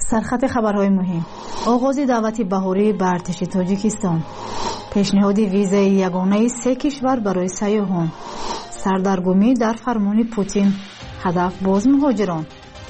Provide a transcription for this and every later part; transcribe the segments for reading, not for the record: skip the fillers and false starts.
سرخط خبرهای مهم: آغاز دعوت بهاری به ارتش تاجیکستان، پیشنهاد ویزای یگانه 3 کشور برای سیاحان، سردرگمی در فرمان پوتین، هدف باز مهاجران.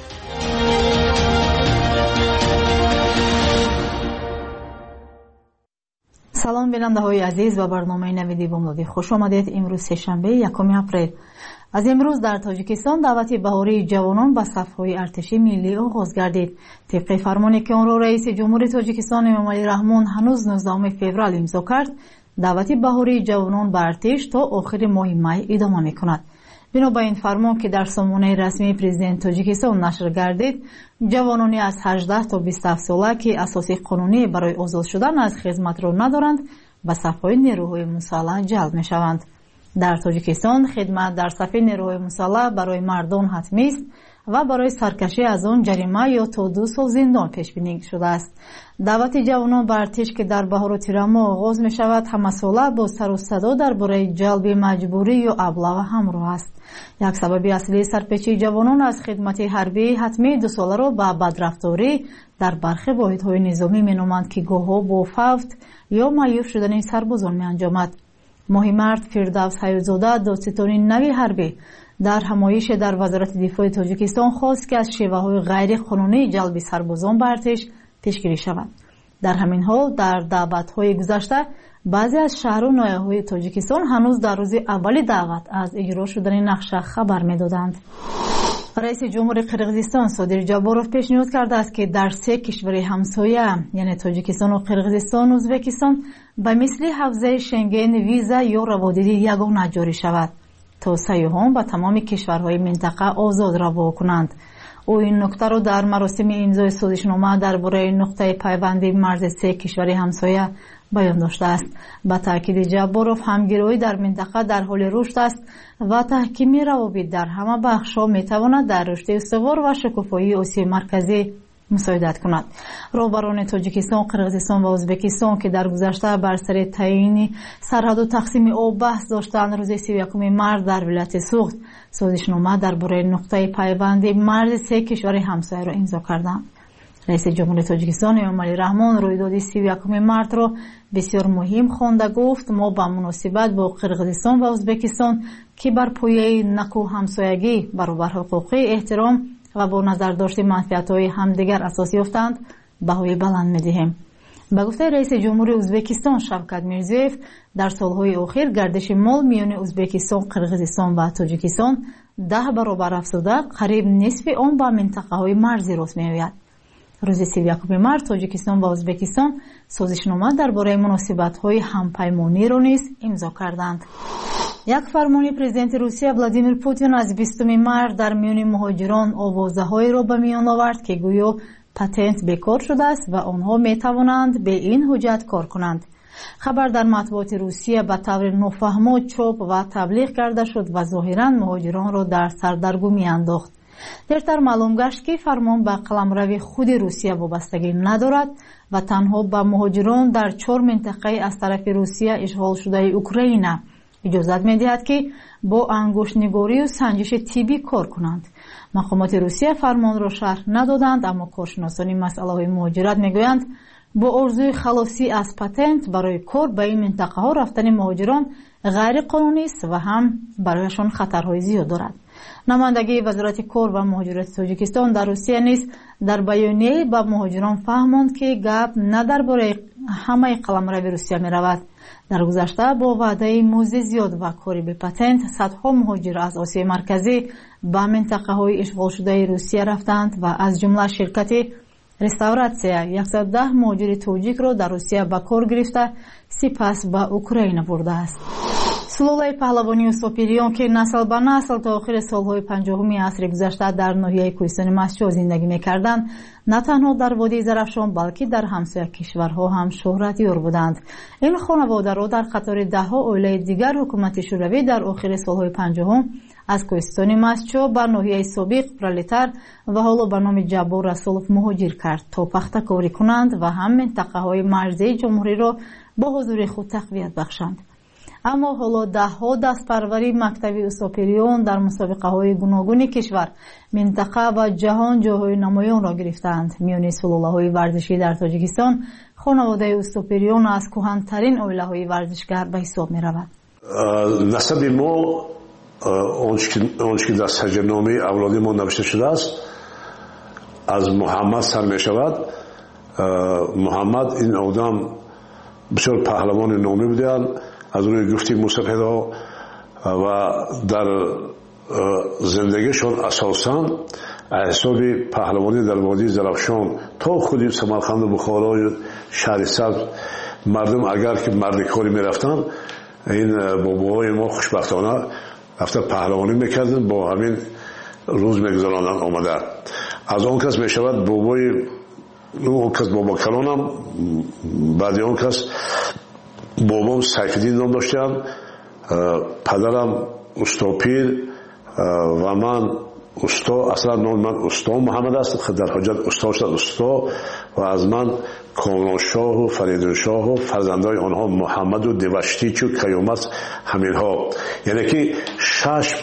سلام بیننده های عزیز و برنامه نویدی بامدادی خوش آمدید. امروز سه‌شنبه 1 اپریل. از امروز در تاجیکستان دعوت بهاری جوانان به صف‌های ارتش ملی آغاز گردید. طبق فرمانی که آن را رئیس جمهور تاجیکستان امامعلی رحمان هنوز 19 فوریه امضا کرد، دعوت بهاری جوانان به ارتش تا آخر ماه می ادامه می‌کند. بنا به این فرمان که در سامانه رسمی پرزیدنت تاجیکستان نشر گردید، جوانانی از 18 تا 27 ساله که اساس قانونی برای آزاد شدن از خدمت را ندارند به صف‌های نیروهای مسلح جلب می‌شوند. در تاجیکستان خدمت در صف نیروهای مسلح برای مردان حتمی است و برای سرکشی از آن جریمه یا تا 2 سال زندان پیش بینی شده است. دعوت جوانان به ارتش که در بهار و تیر ماه آغاز می شود همساله با سر و صدا درباره جلب مجبوری یا ابله همراه است. یک سبب اصلی سرپیچی جوانان از خدمت حربی حتمی 2 ساله را به بدرفتاری در برخی واحدهای نظامی می نامند که گاه‌ها با فوت یا معیوب شدن سربازان می انجامد. ماه مارس فردوس حیات‌زاده دادستانی نوی حربی در همایش در وزارت دفاع تاجیکستان خواست که از شیوه‌های غیر قانونی جلب سربازان به ارتش پیشگیری شود. در همین حال در دعوت‌های گذشته بعضی از شهر و ناحیه‌های تاجیکستان هنوز در روز اول دعوت از اجرا شدن نقشه خبر می‌دادند. رئیس جمهور قرقیزستان صادر جابروف پیشنهاد کرده است که در 3 کشور همسایه یعنی تاجیکستان و قرقیزستان و ازبکستان به مثل حوزه شنگن ویزا یا روادیدی یگانه جاری شود تا سیاحان به تمام کشورهای منطقه آزاد روا کنند. او این نکته را در مراسم امضای سازشنامه درباره نقطه پیوند مرز 3 کشور همسایه بیان داشته است. با تاکید جابروف همگرایی در منطقه در حال رشد است و تحکیم روابط در همه بخش‌ها می‌تواند در رشد استوار و شکوفایی آسیای مرکزی مساعدت کند. رهبران تاجیکستان، قرقیزستان و ازبکستان که در گذشته بر سر تعیین سرحد و تقسیم آب بحث داشتند، روز 31 مارس در ولایت سوخت سازشنامه درباره نقطه پیوند مرز 3 کشور همسایه را امضا کردند. رئیس جمهور تاجیکستان امامعلی رحمان رویداد 31 مارس را بسیار مهم خوانده گفت: ما به مناسبت با قرقیزستان و ازبکستان که بر پایه نکو همسایگی، برابر حقوقی، احترام و با نظر داشت منفعت‌های همدیگر اساس یافتند بهای بلند می‌دهیم. به گفته رئیس جمهور ازبکستان شوکت میرزیف، در سالهای اخیر گردش مال میان ازبکستان، قرقیزستان و تاجیکستان 10 برابر افزوده، قریب نصف آن به منطقه‌های مرزی راست می‌آید. روز 31 مارس تاجیکستان و ازبکستان سازشنامه درباره مناسبت‌های همپیمانی را نیز امضا کردند. یک فرمان پرزیدنت روسیه ولادیمیر پوتین از 20 مارس در میان مهاجران آوازه‌هایی را به میان آورد که گویا پتنت بیکار شده است و آنها می‌توانند به این حجت کار کنند. خبر در مطبوعات روسیه به طور نافهم چاپ و تبلیغ کرده شد و ظاهراً مهاجران را در سردرگمی انداخت. دیرتر معلوم گشت که فرمان به قلمرو خود روسیه وابستگی ندارد و تنها به مهاجران در 4 منطقه از طرف روسیه اشغال شده اوکراین اجازت می‌دهد که با انگشت‌نگاری و سنجش طبی کار کنند. مقامات روسیه فرمان را شرح ندادند، اما کارشناسان مسئله‌های مهاجرت می‌گویند با آرزوی خلاصی از پتنت برای کار به این منطقه‌ها رفتن مهاجران غیر قانونی است و هم برایشان خطرهای زیاد دارد. نمایندگی وزارت کار و مهاجرت تاجیکستان در روسیه نیز در بیانیه به مهاجران فهماند که گپ نه درباره همه قلمرو روسیه می‌رود. در گذشته با وعده مزد زیاد و کاری به پتنت صدها مهاجر از آسیای مرکزی به منطقه‌های اشغال شده روسیه رفتند و از جمله شرکت رستوراسیون 110 مهاجر تاجیک را در روسیه به کار گرفته سپس به اوکراین برده است. سلوله پهلوانی و سوپیریان که نسل به نسل تا آخر سالهای 50 عصر گذشته در ناحیه کوهستان مسجد زندگی می‌کردند، نه تنها در وادی زرافشان بلکه در همسایه کشورها هم شهرت یار بودند. این خانواده را در قطار 10 عائله دیگر حکومت شوروی در آخر سالهای 50 از کوهستان مسجد به ناحیه سابق پرولتار و حالا به نام جبار رسولوف مهاجر کرد تا پخته کاری کنند و هم منطقه‌های مرزی جمهوری را با حضور خود تقویت بخشند. اما حالا ده‌ها دستپروری مکتبی اوستاپریون در مسابقه‌های گوناگون کشور، منطقه و جهان جاهای نمایان را گرفتند. میان سلاله‌های ورزشی در تاجیکستان خانواده اوستاپریون از کهن‌ترین عائله‌های ورزشگر به حساب می‌رود. نسب ما آنچه که در سجلنامه اولادی ما نوشته شده است از محمد سر می شود. محمد این آدم بسیار پهلوان نامی بودند از روی گفتی موسیقی و در زندگیشون اساساً حساب پهلوانی در وادی زرافشان تا خودی سمرقند و بخارا و شهر سبز مردم اگر که مرد کاری می رفتن این باباهای ما خوشبختانه رفته پهلوانی میکردن با همین روز میگذرانند آمده. از آن کس میشود بابای اون کس بابا کلانم، بعد اون کس بابام سیفالدین نام داشتم، پدرم استاپیر و من استا. اصلا نام من استا محمد است، در حجت استا شد استا و از من کامران شاه و فریدون شاه و فرزندای آنها محمد و دوشتیچ و قیامت همین ها. یعنی که شش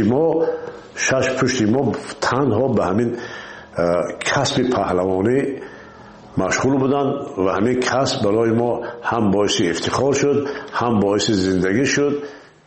پشتی ما تنها به همین کسب پهلوانی مشغول بودن و همین کسب برای ما هم باعث افتخار شد هم باعث زندگی شد.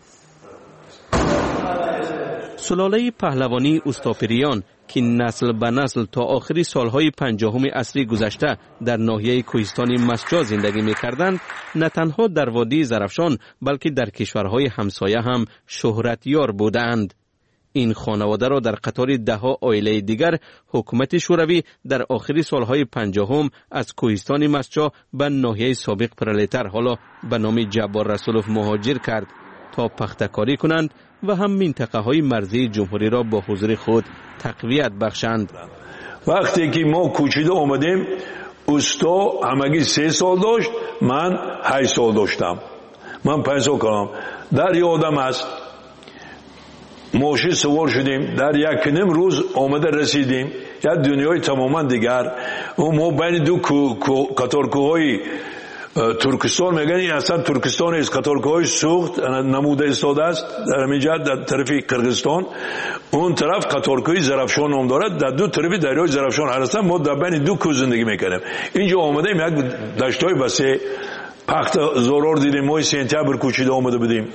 سلاله پهلوانی اوستاپریان که نسل به نسل تا آخری سالهای 50 عصر گذشته در ناحیه کوهستان مسجا زندگی می‌کردند، نه تنها در وادی زرافشان بلکه در کشورهای همسایه هم شهرت یار بودند. این خانواده را در قطار ده‌ها عائله دیگر حکومت شوروی در آخری سالهای 50 از کوهستان مسجا به ناحیه سابق پرلتر حالا به نام جبار رسولوف مهاجر کرد تا پختکاری کنند و هم منطقه های مرزی جمهوری را با حضور خود تقویت بخشند. وقتی که ما کوچیده آمدیم استا همگی 3 سال داشت، من 8 سال داشتم. من 5 سال کردم. در یادم است ماشین سوار شدیم، در 1.5 روز آمده رسیدیم یک دنیای تماما دیگر. و ما بین دو قطارکوهای ترکستان میگن این اصلا ترکستان است، قطارکوهای سوخت نموده ایستاده است در همینجا در طرف قرقیزستان، اون طرف قطارکوی زرافشان نام دارد، در دو طرف دریای زرافشان هستن. ما در بین دو کوه زندگی میکنیم. اینجا آمدیم یک دشتای وسیع پخت زورار دیدیم، ما سنتبر کوچیده آمده بودیم.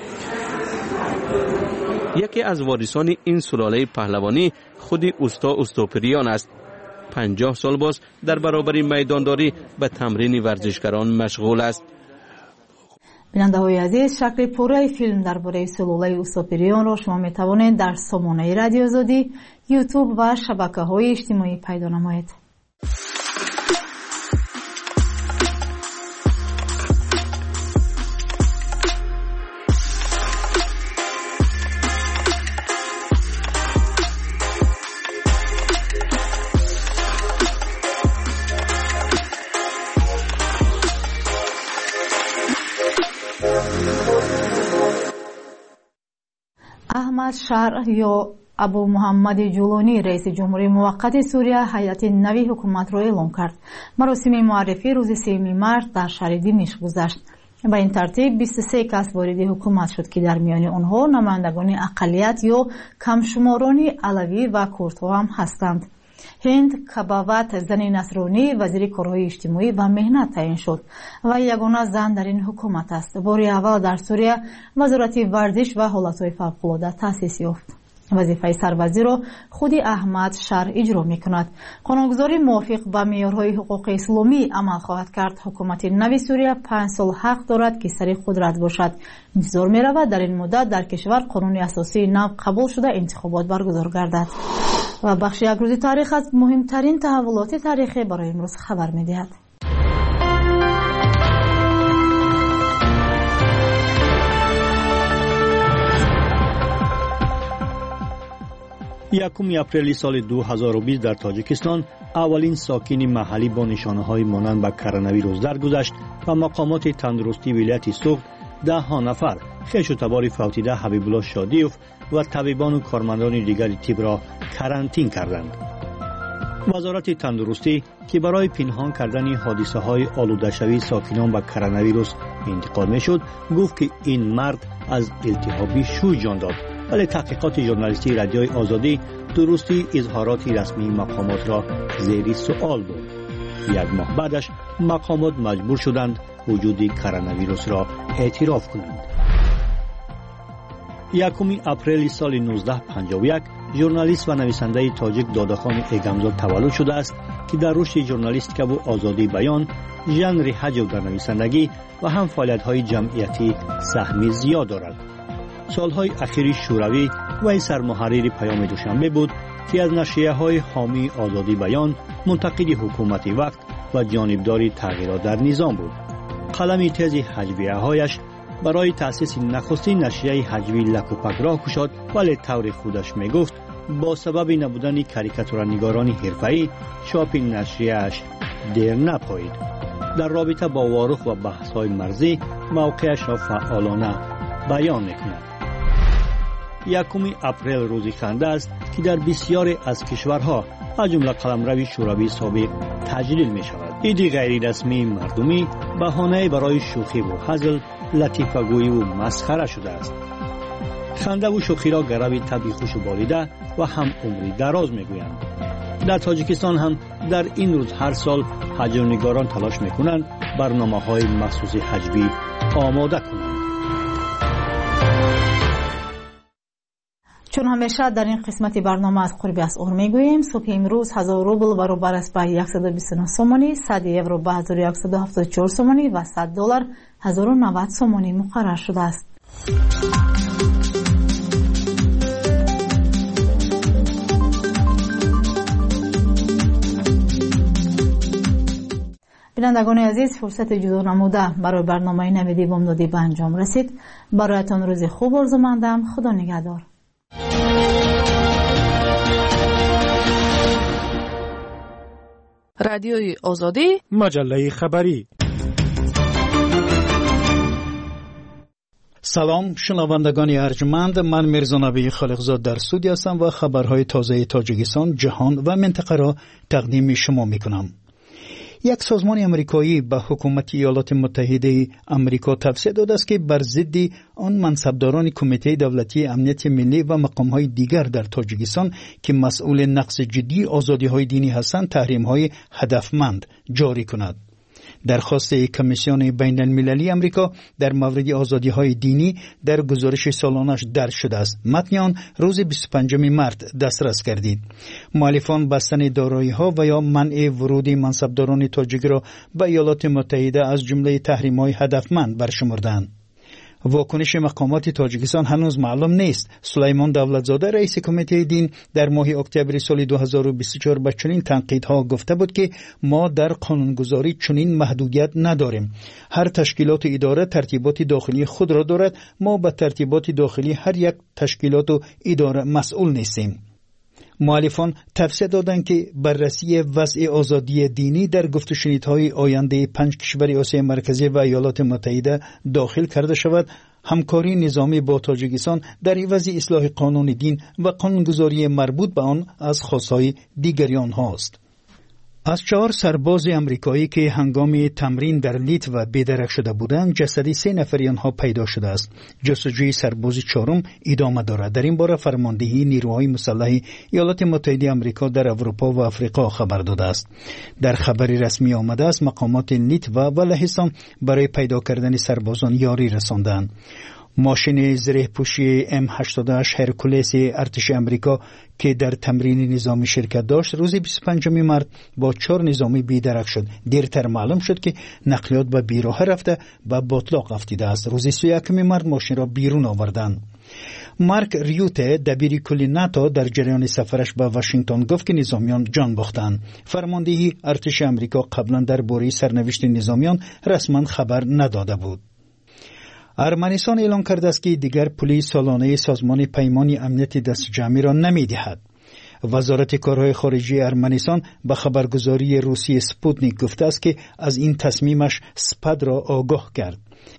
یکی از وارثان این سلاله پهلوانی خودی اوستاپریان است. 50 سال باز در برابر میدانداری به تمرین ورزشکاران مشغول است. بیننده های عزیز، شکل پوره فیلم درباره سلاله اوستاپریان را شما می توانید در سامانه رادیو آزادی، یوتیوب و شبکه های اجتماعی پیدا نمایید. احمد شرع یا ابو محمد جولانی رئیس جمهوری موقت سوریه هیئت نوی حکومت را اعلام کرد. مراسم معرفی روز 3 مارس در شهر دمشق گذشت. به این ترتیب 23 کس وارد حکومت شد که در میان آنها نمایندگان اقلیت یا کمشماران علوی و کردها هم هستند. هند کبابت زن نصرانی وزیر کارهای اجتماعی و مهنت تعیین شد و یگانه زن در این حکومت است. بار اول در سوریه وزارت ورزش و حالتهای فوق‌العاده تأسیس یافت. وظیفه سربازی را خود احمد شرع اجرا می‌کند. قانونگذاری موافق با معیارهای حقوق اسلامی عمل خواهد کرد. حکومت نوی سوریه 5 سال حق دارد که سر قدرت باشد. انتظار می‌رود در این مدت در کشور قانون اساسی نو قبول شده انتخابات برگزار گردد. و بخش یک روز تاریخ از مهمترین تحولات تاریخی برای امروز خبر می‌دهد. یکم اپریل سال 2020 در تاجیکستان اولین ساکن محلی با نشانه‌های مانند به کرونا ویروس درگذشت و مقامات تندرستی ولایت سوخت 10 نفر خویش و تبار فوتیده حبیب الله شادیوف و طبیبان و کارمندان دیگر طب را کرانتین کردند. وزارت تندرستی که برای پنهان کردن حادثه های آلوده شوی ساکنان به کرونا ویروس انتقال میشد گفت که این مرد از التهاب شوی جان داد، ولی تحقیقات ژورنالیستی رادیوی آزادی درستی اظهارات رسمی مقامات را زیر سوال برد. یک ماه بعدش مقامات مجبور شدند وجود کرونا ویروس را اعتراف کنند. 1 اپریل سال 1951 ژورنالیست و نویسنده تاجیک داداخان ایگمزاد تولد شده است که در رشد ژورنالیستیک و آزادی بیان ژانر حجو در نویسندگی و هم فعالیت‌های جمعیتی سهمی زیاد دارد. سالهای اخیر شوروی و سرمحرر پیام دوشنبه بود که از نشریه‌های حامی آزادی بیان، منتقد حکومت وقت و جانبدار تغییرات در نظام بود. قلم تیز حجویه‌هایش برای تأسیس نخستین نشریه حجوی لکوپک راه گشاد، ولی طور خودش میگفت با سبب نبودن کاریکاتورنگاران حرفه‌ای چاپ نشریه‌اش دیر نپایید. در رابطه با وارخ و بحث‌های مرزی موقعش را فعالانه بیان می‌کند. 1 اپریل روزی خنده است که در بسیاری از کشورها از جمله قلمرو شوروی سابق تجلیل می‌شود. عید غیر رسمی مردمی بهانه برای شوخی و هزل، لطیفه‌گویی و مسخره شده است. خنده و شوخی را گرو طبع خوش و بالیده و هم عمری دراز میگویند. در تاجیکستان هم در این روز هر سال حجونگاران تلاش میکنند برنامه‌های مخصوص حجوی آماده کنند. چون همیشه در این قسمت برنامه از قربی از اور میگوییم، صبح امروز 1000 روبل برابر است به 129 سومانی، 100 یورو به 1174 سومانی و 100 دلار 1090 سومانی مقرر شده است. بینندگان عزیز، فرصت جدا نموده برای برنامه نویدی بامدادی به انجام رسید. برایتان روز خوب آرزو مندم. خدا نگهدار. رادیوی آزادی، مجله خبری. سلام شنوندگان ارجمند، من میرزا نبی خالقزاد در استودیو هستم و خبرهای تازه تاجیکستان، جهان و منطقه را تقدیم شما میکنم. یک سازمان امریکایی به حکومت ایالات متحده امریکا توصیه داده است که بر ضد آن منصبداران کمیته دولتی امنیت ملی و مقام‌های دیگر در تاجیکستان که مسئول نقض جدی آزادی‌های دینی هستند تحریم‌های هدفمند جاری کند. درخواست کمیسیون بین المللی امریکا در مورد آزادی‌های دینی در گزارش سالانش درج شده است. متن آن روز 25 مارس دسترس گردید. مؤلفان بستن دارایی‌ها و یا منع ورود منصبداران تاجیک را به ایالات متحده از جمله تحریم‌های هدفمند برشمردند. واکنش مقامات تاجیکستان هنوز معلوم نیست. سلیمان دولتزاده رئیس کمیته دین در ماه اکتبر سال 2024 به چنین تنقیدها گفته بود که ما در قانونگذاری چنین محدودیت نداریم. هر تشکیلات و اداره ترتیبات داخلی خود را دارد. ما به ترتیبات داخلی هر یک تشکیلات و اداره مسئول نیستیم. مؤلفان توصیه دادند که بررسی وضع آزادی دینی در گفت و شنیدهای آینده 5 کشور آسیای مرکزی و ایالات متحده داخل کرده شود. همکاری نظامی با تاجیکستان در عوض اصلاح قانون دین و قانونگذاری مربوط به آن از خواستهای دیگریان هاست. از 4 سرباز امریکایی که هنگام تمرین در لیت و بیدرک شده بودند، جسد 3 نفری آنها پیدا شده است. جستجوی سرباز 4 ادامه دارد. در این باره فرماندهی نیروهای مسلح ایالات متحده آمریکا در اروپا و افریقا خبر داده است. در خبری رسمی آمده است مقامات لیت و لهستان برای پیدا کردن سربازان یاری رساندند. ماشین زره پوشی M88 هرکولس ارتش امریکا که در تمرین نظامی شرکت داشت روز 25 مارس با 4 نظامی بیدرک شد. دیرتر معلوم شد که نقلیات به بیراه رفته و باطلاق افتیده است. روز 31 مارس ماشین را بیرون آوردند. مارک ریوته دبیر کل ناتو در جریان سفرش به واشنگتن گفت که نظامیان جان باختند. فرماندهی ارتش امریکا قبلا درباره سرنوشت نظامیان رسما خبر نداده بود. ارمنستان اعلام کرده است که دیگر پول سالانه سازمان پیمان امنیت دست جمعی را نمی‌دهد. وزارت کارهای خارجه ارمنستان به خبرگزاری روسی سپوتنیک گفته است که از این تصمیمش سپد را آگاه کرد.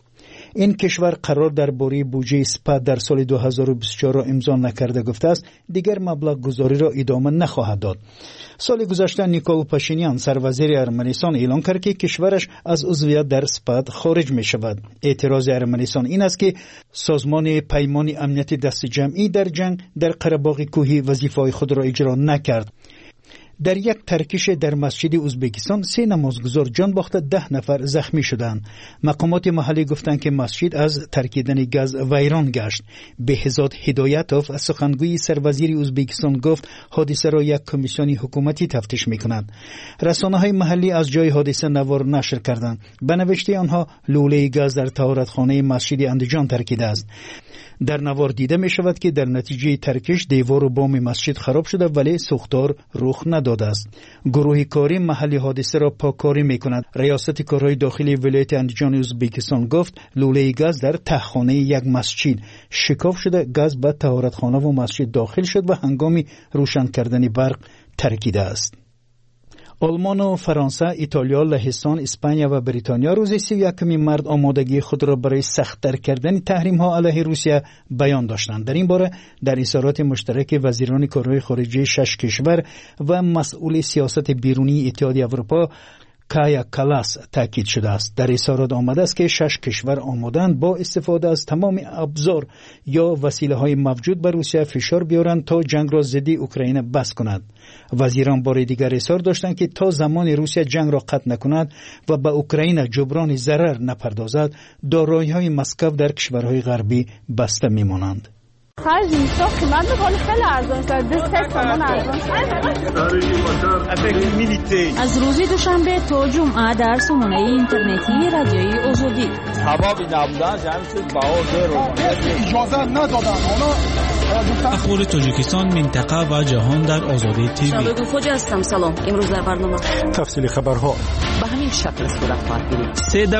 این کشور قرار درباره بودجه سپاه در سال 2024 را امضا نکرده گفته است دیگر مبلغ گذاری را ادامه نخواهد داد. سال گذشته نیکول پاشینیان سروزیر ارمنستان اعلام کرد که کشورش از عضویت در سپاه خارج می شود. اعتراض ارمنستان این است که سازمان پیمان امنیت دست جمعی در جنگ در قره‌باغ کوهی وظیفه‌های خود را اجرا نکرد. در یک ترکش در مسجد ازبکستان 3 نمازگزار جان باخته 10 نفر زخمی شدند. مقامات محلی گفتند که مسجد از ترکیدن گاز ویران گشت. بهزاد هدایتوف از سخنگوی سروزیر ازبکستان گفت حادثه را یک کمیسیون حکومتی تفتیش می‌کند. رسانه‌های محلی از جای حادثه نوار نشر کردند. به نوشته آنها لوله گاز در طهارتخانه مسجد اندیجان ترکیده است. در نوار دیده می شود که در نتیجه ترکش دیوار و بام مسجد خراب شده ولی سوختار رخ نداده است. گروه کاری محلی حادثه را پاککاری می کند. ریاست کارهای داخلی ولایت اندیجان ازبکستان گفت لوله گاز در تهخانه یک مسجد شکاف شده، گاز به طهارتخانه و مسجد داخل شد و هنگام روشن کردن برق ترکیده است. آلمان و فرانسه، ایتالیا، لهستان، اسپانیا و بریتانیا روز 31 مارس آمادگی خود را برای سخت‌تر کردن تحریم‌ها علیه روسیه بیان داشتند. در این باره در اظهارات مشترک وزیران کارهای خارجه 6 کشور و مسئول سیاست بیرونی اتحادیه اروپا کایا کالاس تاکید شده است. در اظهارات آمده است که 6 کشور آمادند با استفاده از تمام ابزار یا وسیله‌های موجود بر روسیه فشار بیارند تا جنگ را ضد اوکراین بس کند. وزیران بار دیگر اظهار داشتند که تا زمان روسیه جنگ را قطع نکند و به اوکراین جبران ضرر نپردازد، دارایی‌های مسکو در کشورهای غربی بسته می‌مانند. خرج میشه قیمت میکنه خیلی ارزان شد 200 تومان ارزان از روز دوشنبه تا جمعه در سامانه اینترنتی رادیوی آزادی حبابی نبودن جمعی شد بها زیر اجازه ندادن اخبار تاجیکستان، منطقه و جهان در آزادی تیوی. شبکه خوجه هستم. سلام. امروز در برنامه تفصیل خبرها به همین شکل صورت خواهد گرفت.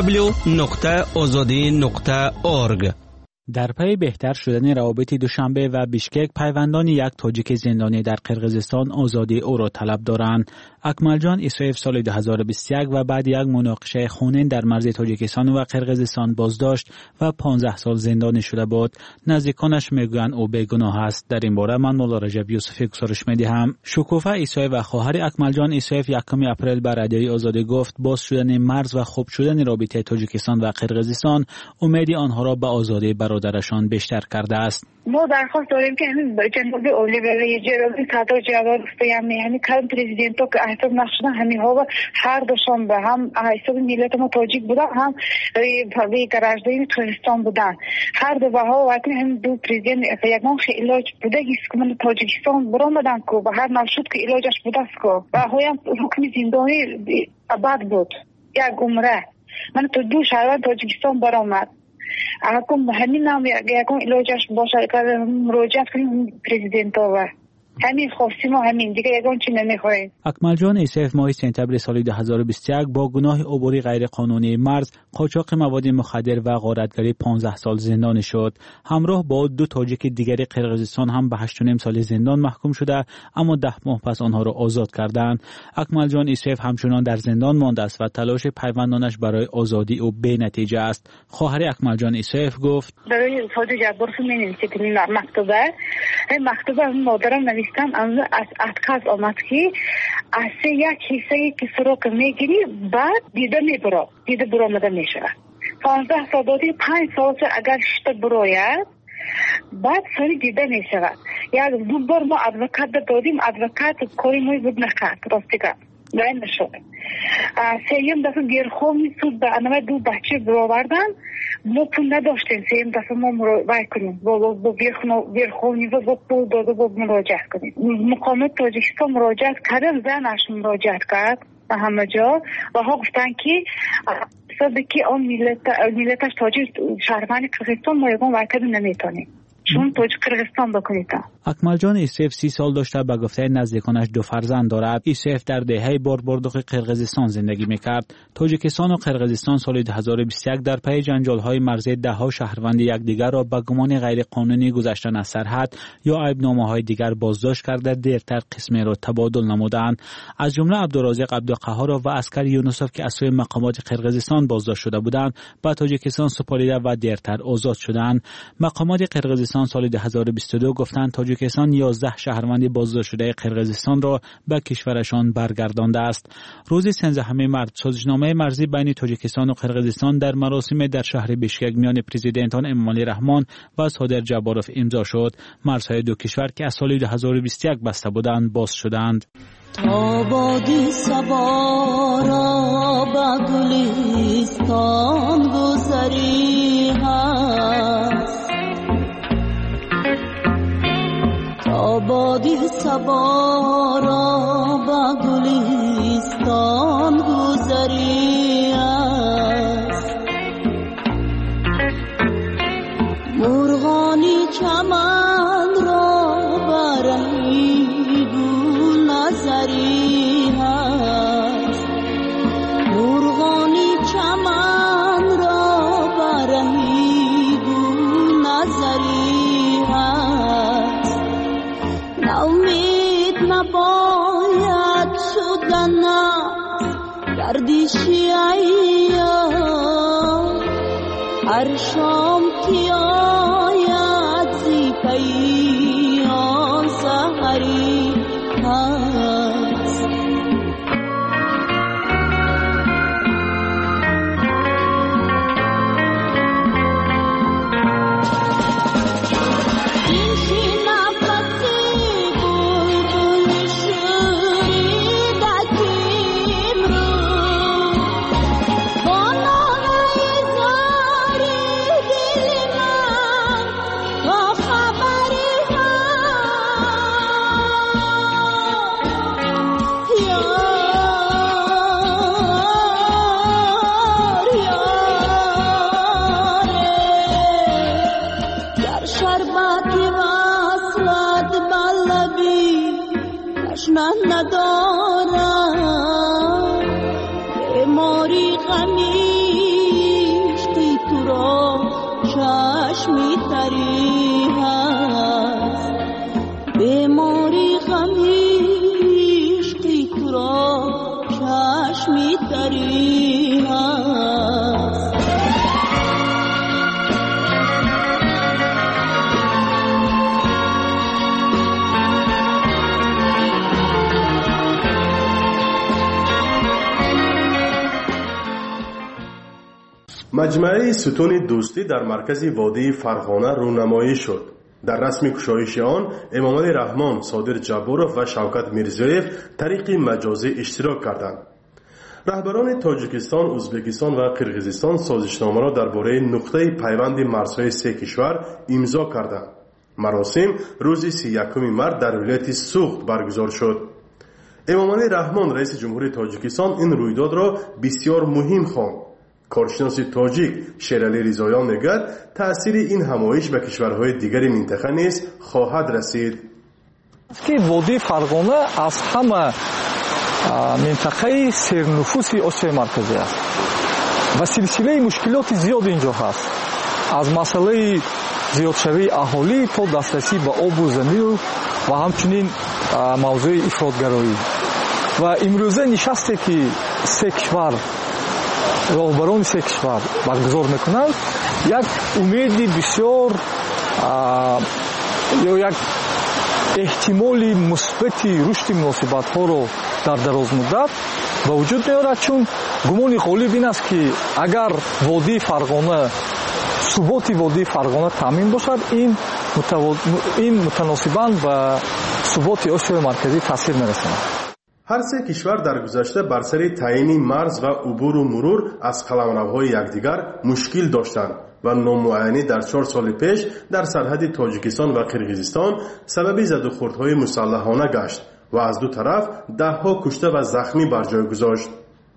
www.azadi.org. در پی بهتر شدن روابط دوشنبه و بیشکک، پیوندان یک تاجیک زندانی در قرقیزستان آزادی او را طلب دارند. اکملجان ایسایف سال 2021 و بعد یک مناقشه خونین در مرز تاجیکستان و قرقیزستان بازداشت و 15 سال زندانی شده بود. نزدیکانش میگویند او بیگناه است. در این باره من مولا رجب یوسفی گزارش میدهم. شکوفه ایسایف و خواهر اکملجان ایسایف 1 اپریل به رادیوی آزادی گفت باز شدن مرز و خوب شدن رابطه تاجیکستان و قرقیزستان امید آنها را به آزادی برادرشان بیشتر کرده است. ما درخواست داریم که همین جناب اولیور جرابی صدر جواب استیامی همین کارم پرزیدنتو که احساب نشدن همین ها و هر دوشان به هم احساب ملت ما تاجیک بودن هم به گراجدین کردستان بودن هر دو ها وقتی هم دو پرزیدنت یکمان علاج بوده است که من تاجیکستان برآمدن کو به هر نشد که علاجش بوده است کو و هایم حکم زندانی ابد بود یک عمره من تو دو شهر تاجیکستان برآمد اگه همین نام یکم علاجش باشه که مراجعت کنیم پرزیدنت و همین خواستیم و همین دیگه یکم چی نمیخواهیم. اکملجان ایسایف ماه سپتامبر سال 2021 با گناه عبوری غیر قانونی مرز، قاچاق مواد مخدر و غارتگری 15 سال زندانی شد. همراه با 2 تاجیک دیگری قرقیزستان هم به 8.5 سال زندان محکوم شده، اما 10 ماه پس آنها را آزاد کردند. اکملجان ایسایف همچنان در زندان مانده است و تلاش پیوندانش برای آزادی او بی نتیجه است. خواهر اکملجان ایسایف گفت برای فوج جبر می‌نویسید این مکتوبه مادرم نوشتم از اتکاز آمد که از یک حصه که سراغ میگیری بعد دیده برآمده میشه 15 سال دادی 5 سال اگر شته براید بعد سری دیده میشه. یک 2 بار ما ادوکات دادیم ادوکات کاری ما بود نکرد راستیگه نه نشد. سیم دفعه گیرخومی سود به انوه 2 بچه برآوردن ما پول نداشتیم. سیم دفعه ما مراجعه کنیم با گیرخومی و با پول داده با مراجعه کنیم. مقامات تاجیکستان مراجعه کردن زنش مراجعه کرد به همه جا و ها گفتن که صدقی آن ملتش تاجیک شهروند قرقیزستان ما یکم وکد نمیتونیم شما قرقیزستان بکنید. اکملجان ایسف 30 سال داشته. به گفته نزدیکانش 2 فرزند دارد. ایسف در دهه باربردوق قرقیزستان زندگی میکرد. تاجیکستان و قرقیزستان سال 2021 در پی جنجال‌های مرزی ده‌ها شهروند یکدیگر را به گمان غیرقانونی گذشتن از سرحد یا عیب‌نامه‌های دیگر بازداشت کرده دیرتر قسمی را تبادل نمودند. از جمله عبدالرازق عبدالقهار و اسکر یونسوف که از سوی مقامات قرقیزستان بازداشت شده بودند به تاجیکستان سپاریده و دیرتر آزاد شدند. مقامات قرقیزستان سال 2022 گفتند تاجیکستان 11 شهروند بازداشت شده قرقیزستان را به کشورشان برگردانده است. روز 13 مارس سازشنامه مرزی بین تاجیکستان و قرقیزستان در مراسم در شهر بیشکک میان پرزیدنتان امامعلی رحمان و صادر جباروف امضا شد. مرزهای دو کشور که از سال 2021 بسته بودند باز شدند. تا بادی صبا را به گلستان گذری هست، تا بادی صبا را به گلستان گذری هست، مرغانی چمن را برهی گل نظری هست، مرغانی چمن را برهی گل نظری هست، ناامید نباید شدن گردشی ایام، هر شام که آید زی پیام سحری هست. مجمع ستون دوستی در مرکز وادی فرغانه رونمایی شد. در رسم گشایش آن امامعلی رحمان، صادر جباروف و شوکت میرزیویف طریق مجازی اشتراک کردند. رهبران تاجیکستان، ازبکستان و قرقیزستان سازشنامه را درباره نقطه پیوند مرزهای سه کشور امضا کردند. مراسم روز 31 مارس در ولایت سوخت برگزار شد. امامعلی رحمان رئیس جمهوری تاجیکستان این رویداد را بسیار مهم خواند. کارشناس تاجیک شیرعلی رضاییان میگوید تأثیر این همایش به کشورهای دیگر منطقه نیز خواهد رسید. که وادی فرغانه از همه منطقه سرنفوسی آسیای مرکزی است و سلسله مشکلات زیاد اینجا هست، از مسئله زیادشوی اهالی تا دسترسی به آب و زمین و همچنین موضوع افراطگرایی. و امروزه نشسته که سه کشور راهبران سه کشور برگزار میکنند، یک امید بسیار یا یک احتمال مثبتی رشد مناسبت ها را در دراز مدت به وجود میارد، چون گمان غالب این است که اگر وادی فرغانه ثبات وادی فرغانه تامین باشد، این متناسباً به ثبات آسیای مرکزی تاثیر میرساند. هر سه کشور در گذشته بر سر تعیین مرز و عبور و مرور از قلمروهای یکدیگر مشکل داشتند و نامعینی در 4 سال پیش در سرحد تاجیکستان و قرقیزستان سبب زد و خوردهای مسلحانه گشت و از دو طرف 10 کشته و زخمی بر جای گذاشت.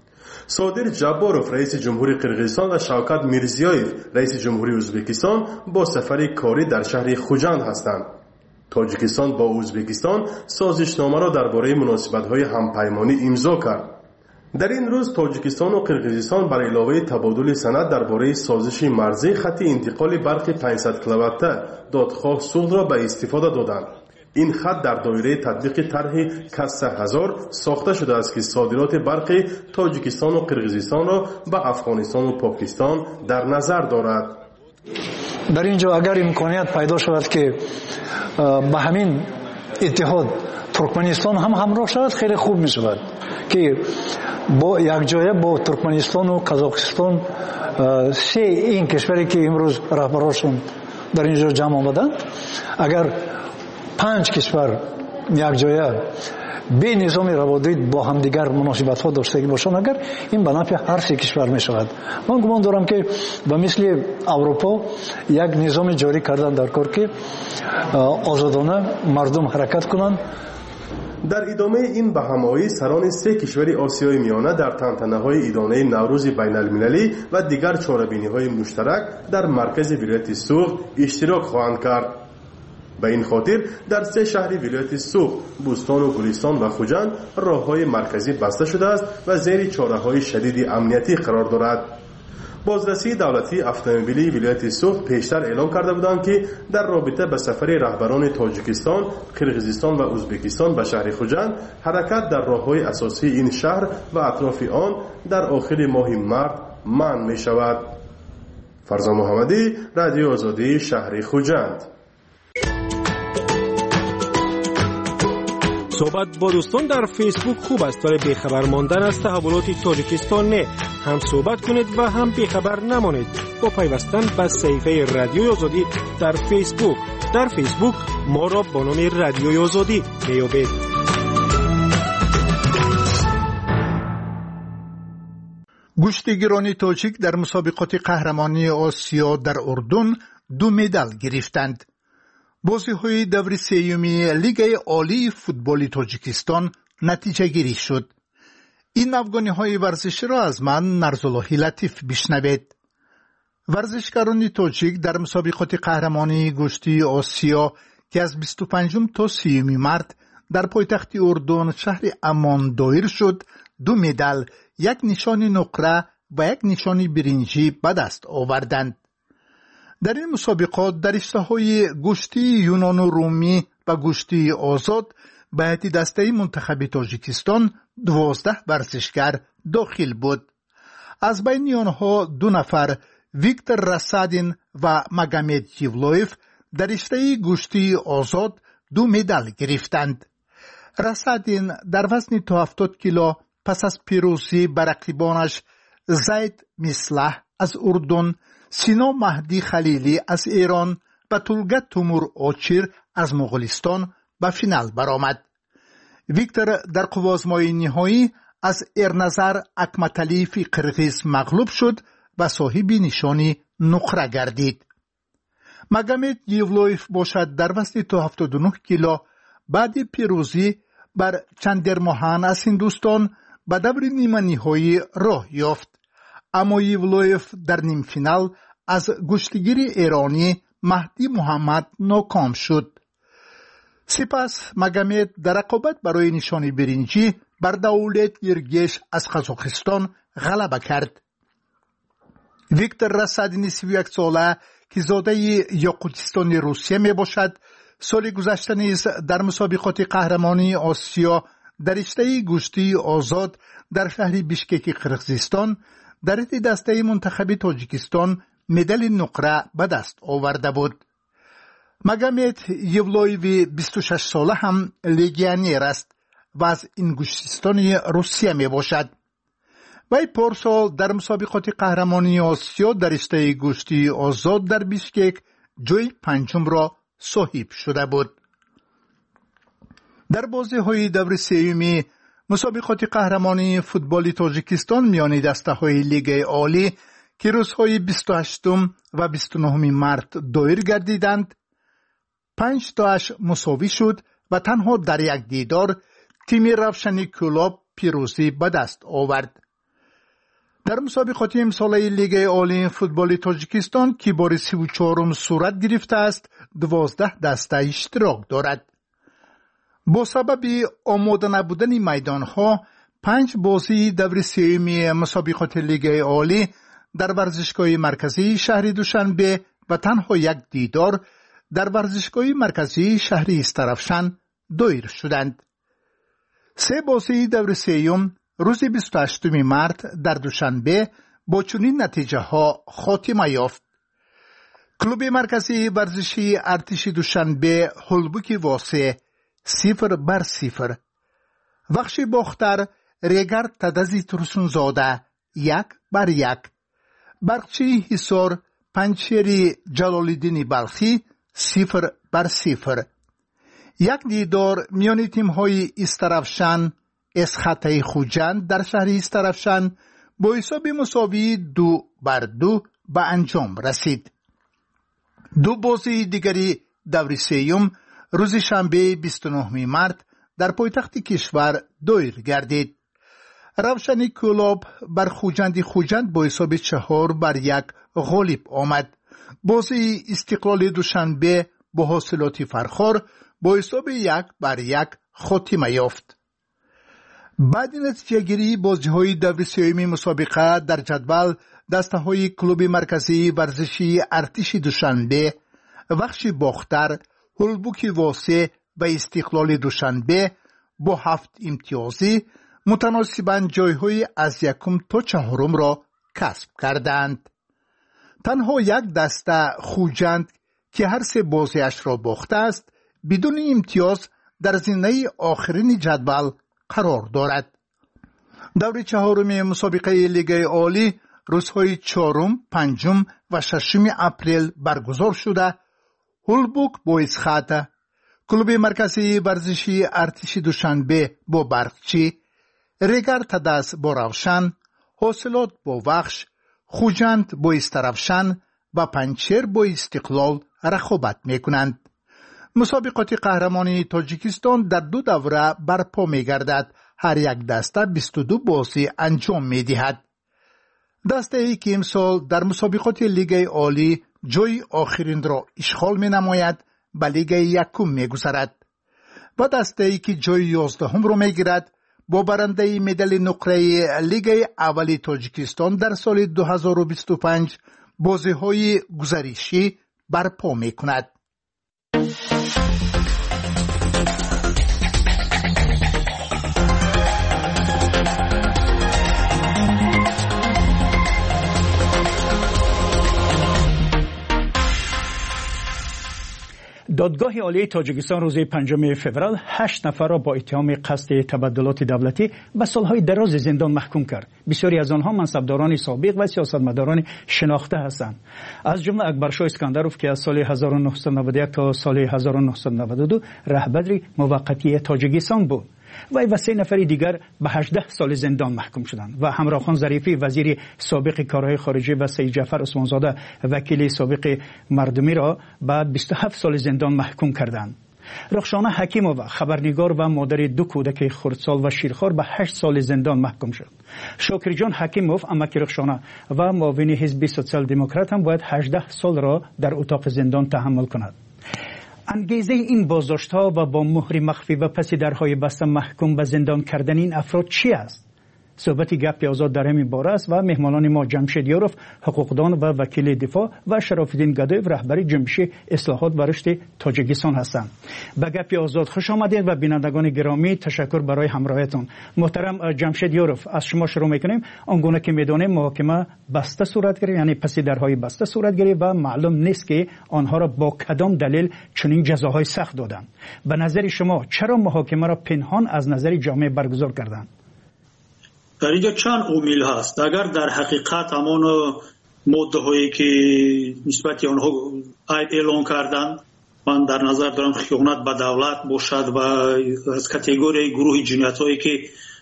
صادر جباروف رئیس جمهوری قرقیزستان و شوکت میرزیویف رئیس جمهوری ازبکستان با سفر کاری در شهر خوجند هستند. تاجیکستان با ازبکستان سازشنامه را درباره مناسبت‌های همپیمانی امضا کرد. در این روز تاجیکستان و قرقیزستان بر علاوه تبادل سند درباره سازش مرزی خط انتقال برق 500 کیلووات دادخواه سوخت را به استفاده دادند. این خط در دایره تطبیق طرح کسه هزار ساخته شده است که صادرات برق تاجیکستان و قرقیزستان را به افغانستان و پاکستان در نظر دارد. در اینجا اگر امکانیت پیدا شود که به همین اتحاد ترکمنستان هم همراه شود خیلی خوب می شود که با یک جایه با ترکمنستان و قزاقستان سه این کشوری که امروز رهبرانشون در اینجا جمع آمدند، اگر 5 کشور یک جایه به نظام روابط با همدیگر مناسبت ها داشته باشند، اگر این به نفع هر سه کشور می شود. من گمان دارم که به مثل اروپا یک نظام جاری کردن در کار که آزادانه مردم حرکت کنند. در ادامه این بهمایی سران 3 کشور آسیای میانه در تنتنه‌های ادانه نوروز بین المللی و دیگر چاره‌بینی‌های مشترک در مرکز ولایت سوخت اشتراک خواهند کرد. به این خاطر در 3 شهر ولایت سوخت، بوستان و گلستان و خوجند راه‌های مرکزی بسته شده است و زیر چاره‌های شدید امنیتی قرار دارد. بازرسی دولتی اتومبیلی ولایت سوخت پیشتر اعلام کرده بودند که در رابطه به سفر رهبران تاجیکستان، قرقیزستان و ازبکستان به شهر خوجند، حرکت در راه‌های اساسی این شهر و اطراف آن در آخر ماه مارس منع می شود. فرزا محمدی، رادیو آزادی، شهر خوجند. صحبت با دوستان در فیسبوک خوب است، ولی بیخبر ماندن از تحولات تاجیکستان نه. هم صحبت کنید و هم بیخبر نمانید با پیوستن به صفحه رادیوی آزادی در فیسبوک. در فیسبوک ما را با نام رادیوی آزادی میابید. گشتیگران تاجیک در مسابقات قهرمانی آسیا در اردن 2 مدال گرفتند. بازی‌های دور سومی لیگ عالی فوتبال تاجیکستان نتیجه گیری شد. این افغانی‌های ورزشی را از من نرزالله لطیف بشنوید. ورزشکاران تاجیک در مسابقات قهرمانی گشتی آسیا که از 25 تا 30 مارس در پایتخت اردن شهر امان دایر شد 2 مدال، 1 نشان نقره و 1 نشان برنجی به دست آوردند. در این مسابقات در رشته‌های گشتی یونان و رومی و گشتی آزاد به هیئت دسته منتخب تاجیکستان 12 ورزشکار داخل بود. از بین آنها 2 نفر ویکتور راسادین و مگامد یولویف در رشته گشتی آزاد 2 مدال گرفتند. راسادین در وزن تا 70 کیلو پس از پیروزی بر رقیبانش زید میسلح از اردن، سینا مهدی خلیلی از ایران و طلگت تیمور آچیر از مغولستان به فینال برآمد. ویکتور در قوازمای نهایی از ارنظر اکمتلیف قرقیز مغلوب شد و صاحب نشانی نقره گردید. مگامد یولویف باشد در وزن تا 79 کیلو بعد پیروزی بر چندرماهان از هندوستان به دور نیمه نهایی راه یافت، اما یولویف در نیم فینال از گشتگیر ایرانی مهدی محمد ناکام شد. سپس مگامد در رقابت برای نشانی برنجی بر دولت یرگیش از قزاقستان غلبه کرد. ویکتور راسادین 31 ساله که زاده یاقوتستان روسیه می باشد، سال گذشته نیز در مسابقات قهرمانی آسیا در رشته گشتی آزاد در شهر بیشکک قرقیزستان در هیئت دسته منتخب تاجیکستان مدال نقره به دست آورده بود. مگامد یولویف 26 ساله هم لیگیونر است و از انگوشتستان روسیه می باشد. وی پارسال در مسابقات قهرمانی آسیا در رشته گشتی آزاد در بیشکک جای 5 را صاحب شده بود. در بازی‌های دور سوم مسابقات قهرمانی فوتبال تاجیکستان میان دسته‌های لیگ عالی که روزهای 28 و 29 مارس دایر گردیدند 5-8 مساوی شد و تنها در یک دیدار تیم روشنی کلاب پیروزی به دست آورد. در مسابقات امساله لیگ عالی فوتبال تاجیکستان که بار 34 صورت گرفته است 12 دسته اشتراک دارد. با سبب آماده نبودن میدانها 5 بازی دور سوم مسابقات لیگ عالی در ورزشگاه مرکزی شهر دوشنبه و تنها یک دیدار در ورزشگاه مرکزی شهر استرافشان دایر شدند. 3 بازی دور سوم روز 28 مارس در دوشنبه با چنین نتیجه ها خاتمه یافت. کلوب مرکزی ورزشی ارتش دوشنبه هولبوک واسه 0-0. وخش باختر ریگر تدزی ترسونزاده 1-1. برقچی حصار پنچری جلالالدین بلخی 0-0. یک دیدار میان تیم های استرافشان اسخطه خوجند در شهر استرافشان با حساب مساوی 2-2 به انجام رسید. 2 بازی دیگری دور سوم روز شنبه 29 مارس در پایتخت کشور دایر گردید. روشنی کلوب بر خوجند با حساب 4-1 غالب آمد. بازی استقلال دوشنبه با حاصلات فرخار با حساب 1-1 خاتمه یافت. بعد نتیجه گیری بازی‌های دور سوم مسابقه در جدول دسته های کلوب مرکزی ورزشی ارتش دوشنبه، وخش باختر، هولبوک واسه و استقلال دوشنبه با 7 امتیازی متناسباً جایهای از 1 تا 4 را کسب کردند. تنها یک دسته خوجند که هر 3 بازیش را باخته است بدون امتیاز در زمینه آخرین جدول قرار دارد. دور 4 مسابقه لیگ عالی روزهای 4، 5 و 6 اپریل برگزار شده. هولبوک با اسخطه، کلوب مرکزی ورزشی ارتش دوشنبه با برقچی، ریگر تدز با روشن، حاصلات با وخش، خوجند با استرافشان و پنچر با استقلال رقابت میکنند. مسابقات قهرمانی تاجیکستان در 2 دوره برپا میگردد. هر یک دسته 22 بازی انجام میدهد. دسته ای که امسال در مسابقات لیگ عالی جای آخرین را اشغال می نماید به لیگ یکم می گذرد و دسته ای که جای 11 را می گیرد با برنده مدال نقره لیگ اولی تاجیکستان در سال 2025 بازی های گزارشی برپا می کند. دادگاه عالی تاجیکستان روز 5 فوریه 8 نفر را با اتهام قصد تبدلات دولتی به سالهای دراز زندان محکوم کرد. بسیاری از آنها منصبداران سابق و سیاستمداران شناخته هستند. از جمله اکبرشاه اسکندروف که از سال 1991 تا سال 1992 رهبر موقتی تاجیکستان بود. و 3 نفر دیگر به 18 سال زندان محکوم شدند و همراهخان ظریفی وزیر سابق کارهای خارجه و سید جعفر عثمانزاده وکیل سابق مردمی را به 27 سال زندان محکوم کردند. رخشانه حکیمووا خبرنگار و مادر 2 کودک خردسال و شیرخوار به 8 سال زندان محکوم شد. شاکرجان حکیموف امک رخشانه و معاون حزب سوسیال دموکرات هم باید 18 سال را در اتاق زندان تحمل کند. انگیزه این بازداشت‌ها و با مهر مخفی و پس درهای بسته محکوم به زندان کردن این افراد چی است؟ صحبت گپ آزاد در همین باره است و مهمانان ما جمشید یاروف حقوقدان و وکیل دفاع و شراف‌الدین گدایف رهبر جنبش اصلاحات و رشد تاجیکستان هستند. به گپ آزاد خوش آمدید و بینندگان گرامی تشکر برای همراهیتون. محترم جمشید یاروف، از شما شروع می‌کنیم. آنگونه که می‌دانیم محاکمه بسته صورت گرفت، یعنی پس درهای بسته صورت گرفت و معلوم نیست که آنها را با کدام دلیل چنین جزاهای سخت دادند. به نظر شما چرا محاکمه را پنهان از نظر جامعه برگزار کردند؟ در اینجا چند عامل هست. اگر در حقیقت همان ماده هایی که نسبت آنها عیب اعلان کردند، من در نظر دارم خیانت به دولت باشد و از کاتگوری گروه جنایت هایی که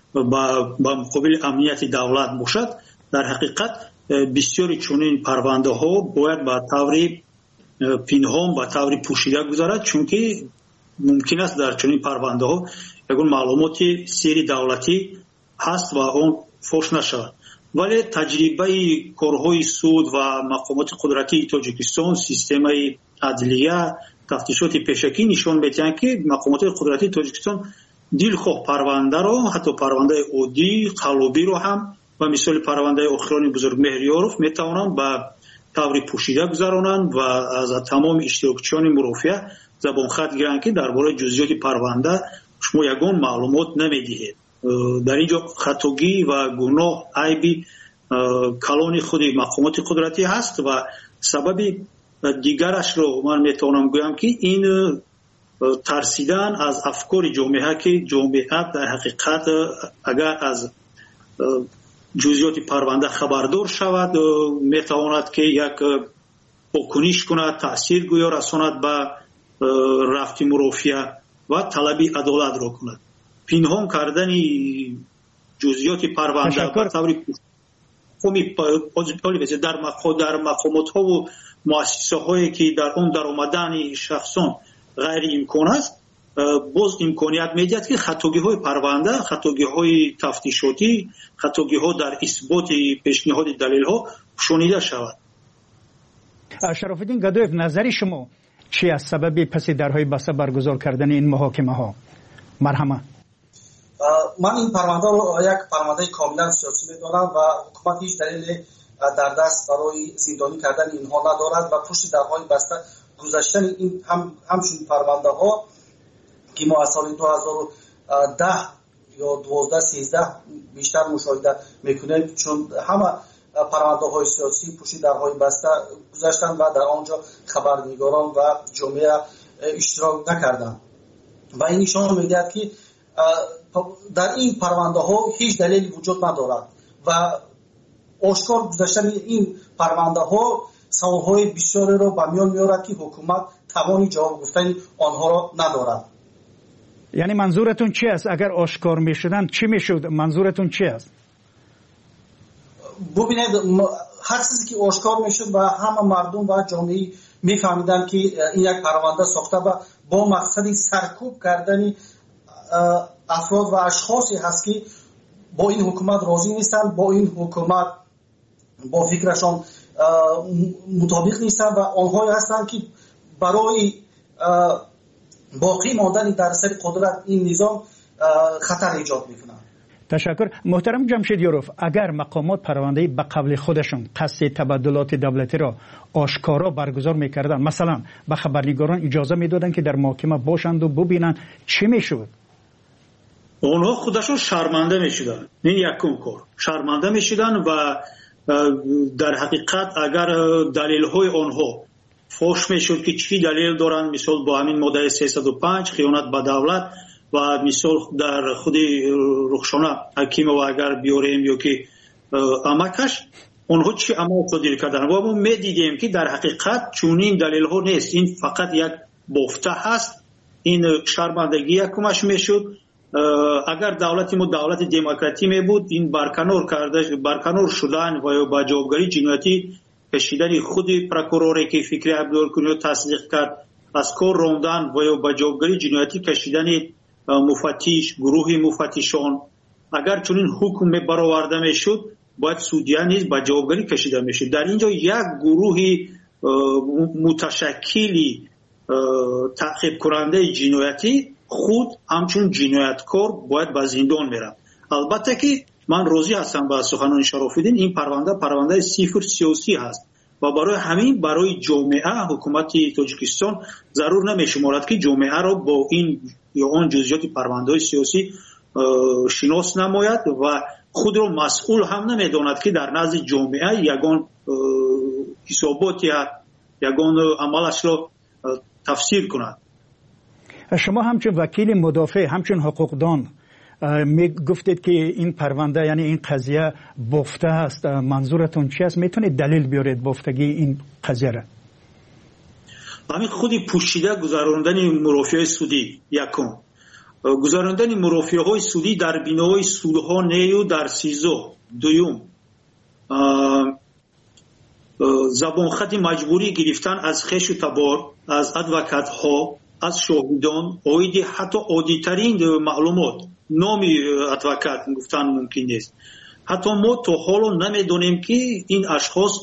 با مقابل امنیت دولت باشد، در حقیقت بسیاری چنین پرونده ها باید به طور پنهان و طور پوشیده گذارد، چون که ممکن است در چنین پرونده ها یگان معلومات سری دولتی هست و اون فوش نشود. ولی تجربه کارهای سود و مقامات قدرتی تاجیکستان، سیستم عدلیه، تفتیشات پیشکی نشان میدهند که مقامات قدرتی تاجیکستان دلخواه پرونده را، حتی پرونده عادی قلبی رو هم و مثال پرونده آخران بزرگ مهریاروف میتوانند به طور پوشیده گذرانند و از تمام اشتراکچیان مرافعه زبان خط گیرند که درباره جزئیات پرونده شما یگان معلومات نمیدهید. در اینجا خطاگی و گناه عیبی کلان خود مقامات قدرتی هست و سبب دیگرش رو من میتونم گویم که این ترسیدن از افکار جامعه که جامعه در حقیقت اگر از جزئیات پرونده خبردار شود میتواند که یک واکنش کند، تأثیر گویا رساند به رفت مرافعه و طلب عدالت را کند. پنهان کردن جزئیات پرونده به طور در مقامات ها و مؤسسه هایی که در اون در آمدن شخصان غیر امکان است، باز امکانیت میدهد که خطاگی های پرونده، خطاگی های تفتیشاتی، خطاگی ها در اثبات پیشنهاد دلیل ها شنیده شود. شرافالدین گدایف، نظر شما چی از سبب پس درهای بسته برگزار کردن این محاکمه ها؟ مرحمه. من این پرونده رو یک پرونده کاملا سیاسی میدانم و حکومت هیچ دلیل در دست برای زندانی کردن اینها ندارد و پشت درهای بسته گذاشتن این همچون پرونده ها که ما از سال 2010 یا 12-13 بیشتر مشاهده میکنیم، چون همه پرونده های سیاسی پشت درهای بسته گذاشتن و در آنجا خبرنگاران و جامعه اشتراک نکردن و این نشان میدهد که در این پرونده ها هیچ دلیلی وجود ندارد و آشکار گذاشتن این پرونده ها سوال های بسیاری را به میان میارد که حکومت توانی جواب گفتن آنها را ندارد. یعنی منظورتون چی است؟ اگر آشکار میشدن چی میشد؟ منظورتون چی است؟ ببینید، هر چیزی که آشکار میشد و همه مردم و جامعه میفهمیدن که این یک پرونده ساخته و با مقصد سرکوب کردن افراد و اشخاصی هست که با این حکومت راضی نیستن، با این حکومت با فکرشان مطابق نیستن و آنهایی هستند که برای باقی ماندن در سر قدرت این نظام خطر ایجاد میکنن. تشکر. محترم جمشیدیاروف، اگر مقامات پرونده به قبل خودشون قصد تبادلات دولتی را آشکارا برگزار میکردن، مثلا به خبرنگاران اجازه میدادن که در محاکمه باشند و ببینن، چی میشد؟ اونها خودشون شرمنده میشدن. این یکم کار شرمنده میشدن و در حقیقت اگر دلیل های آنها فوش میشد که چی دلیل دارن، مثال با همین ماده 305 خیانت به دولت و مثال در خود رخشانه حکیم و اگر بیاریم یا که امکش اونها چی عمل صادر کردن و ما میدیدیم که در حقیقت چونین دلیل ها نیست، این فقط یک بافته هست. این شرمندگی یکمش میشد. اگر دولت ما دولت دموکراتی می بود، این برکنار شدن و یا با جوابگری جنایتی کشیدن خود پروکوروری که فکری عبدالکنی تصدیق کرد، از کار راندن و یا با جوابگری جنایتی کشیدن مفتش، گروه مفتشان، اگر چنین حکم برآورده میشد باید سودیه نیز با جوابگری کشیده میشد. در اینجا یک گروه متشکلی تعقیب کننده جنایتی خود همچون جنایتکار باید به زندان میرم. البته که من راضی هستم با سخنان شرافالدین، این پرونده صفر سیاسی هست و برای همین برای جامعه حکومت تاجیکستان ضرور نمیشمارد که جامعه را با این یا آن جزئیات پرونده سیاسی شناس نماید و خود را مسئول هم نمیداند که در نزد جامعه یگان حسابات یا یگان عملش را تفسیر کند. شما همچون وکیل مدافع، همچون حقوقدان می گفتید که این پرونده یعنی این قضیه بافته است، منظورتون چی است؟ میتونید دلیل بیارید بافتگی این قضیه را؟ همین خودی پوشیده گذراندن مرافعه سودی یکم، گذراندن مرافعه های سودی در بینای سودها نیو در سیزو دویم، زبان خط مجبوری گرفتن از خش و تبار، از ادوکات ها، از شاهدان، حتی عادی‌ترین معلومات، نامی ادوکات گفتن ممکن نیست. حتی ما تا حالا نمیدونیم که این اشخاص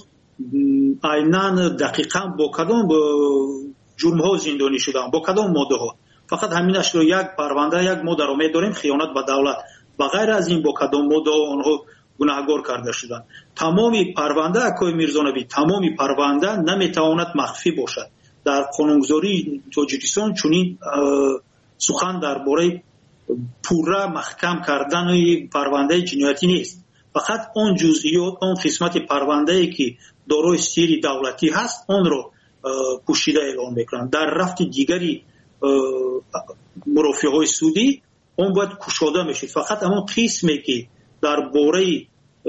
عیناً دقیقاً با کدام جرم ها زندانی شدن، با کدام ماده ها. فقط همینش رو یک پرونده یک ما درآمد داریم، خیانت به دولت. و غیر از این با کدام ماده آنها گناهکار کرده شدن. تمامی پرونده اکای میرزانبی، تمامی پرونده نمیتواند مخفی باشد. در قانونگذاری تاجیکستان چنین سخن درباره پوره محکم کردن پرونده جنایتی نیست. فقط اون جزئیات، اون قسمت پرونده ای که دارای سری دولتی هست اون رو پوشیده اعلام میکنند. در رفت دیگری مرافعه های سودی اون باید کشاده میشه. فقط همون قسمی که درباره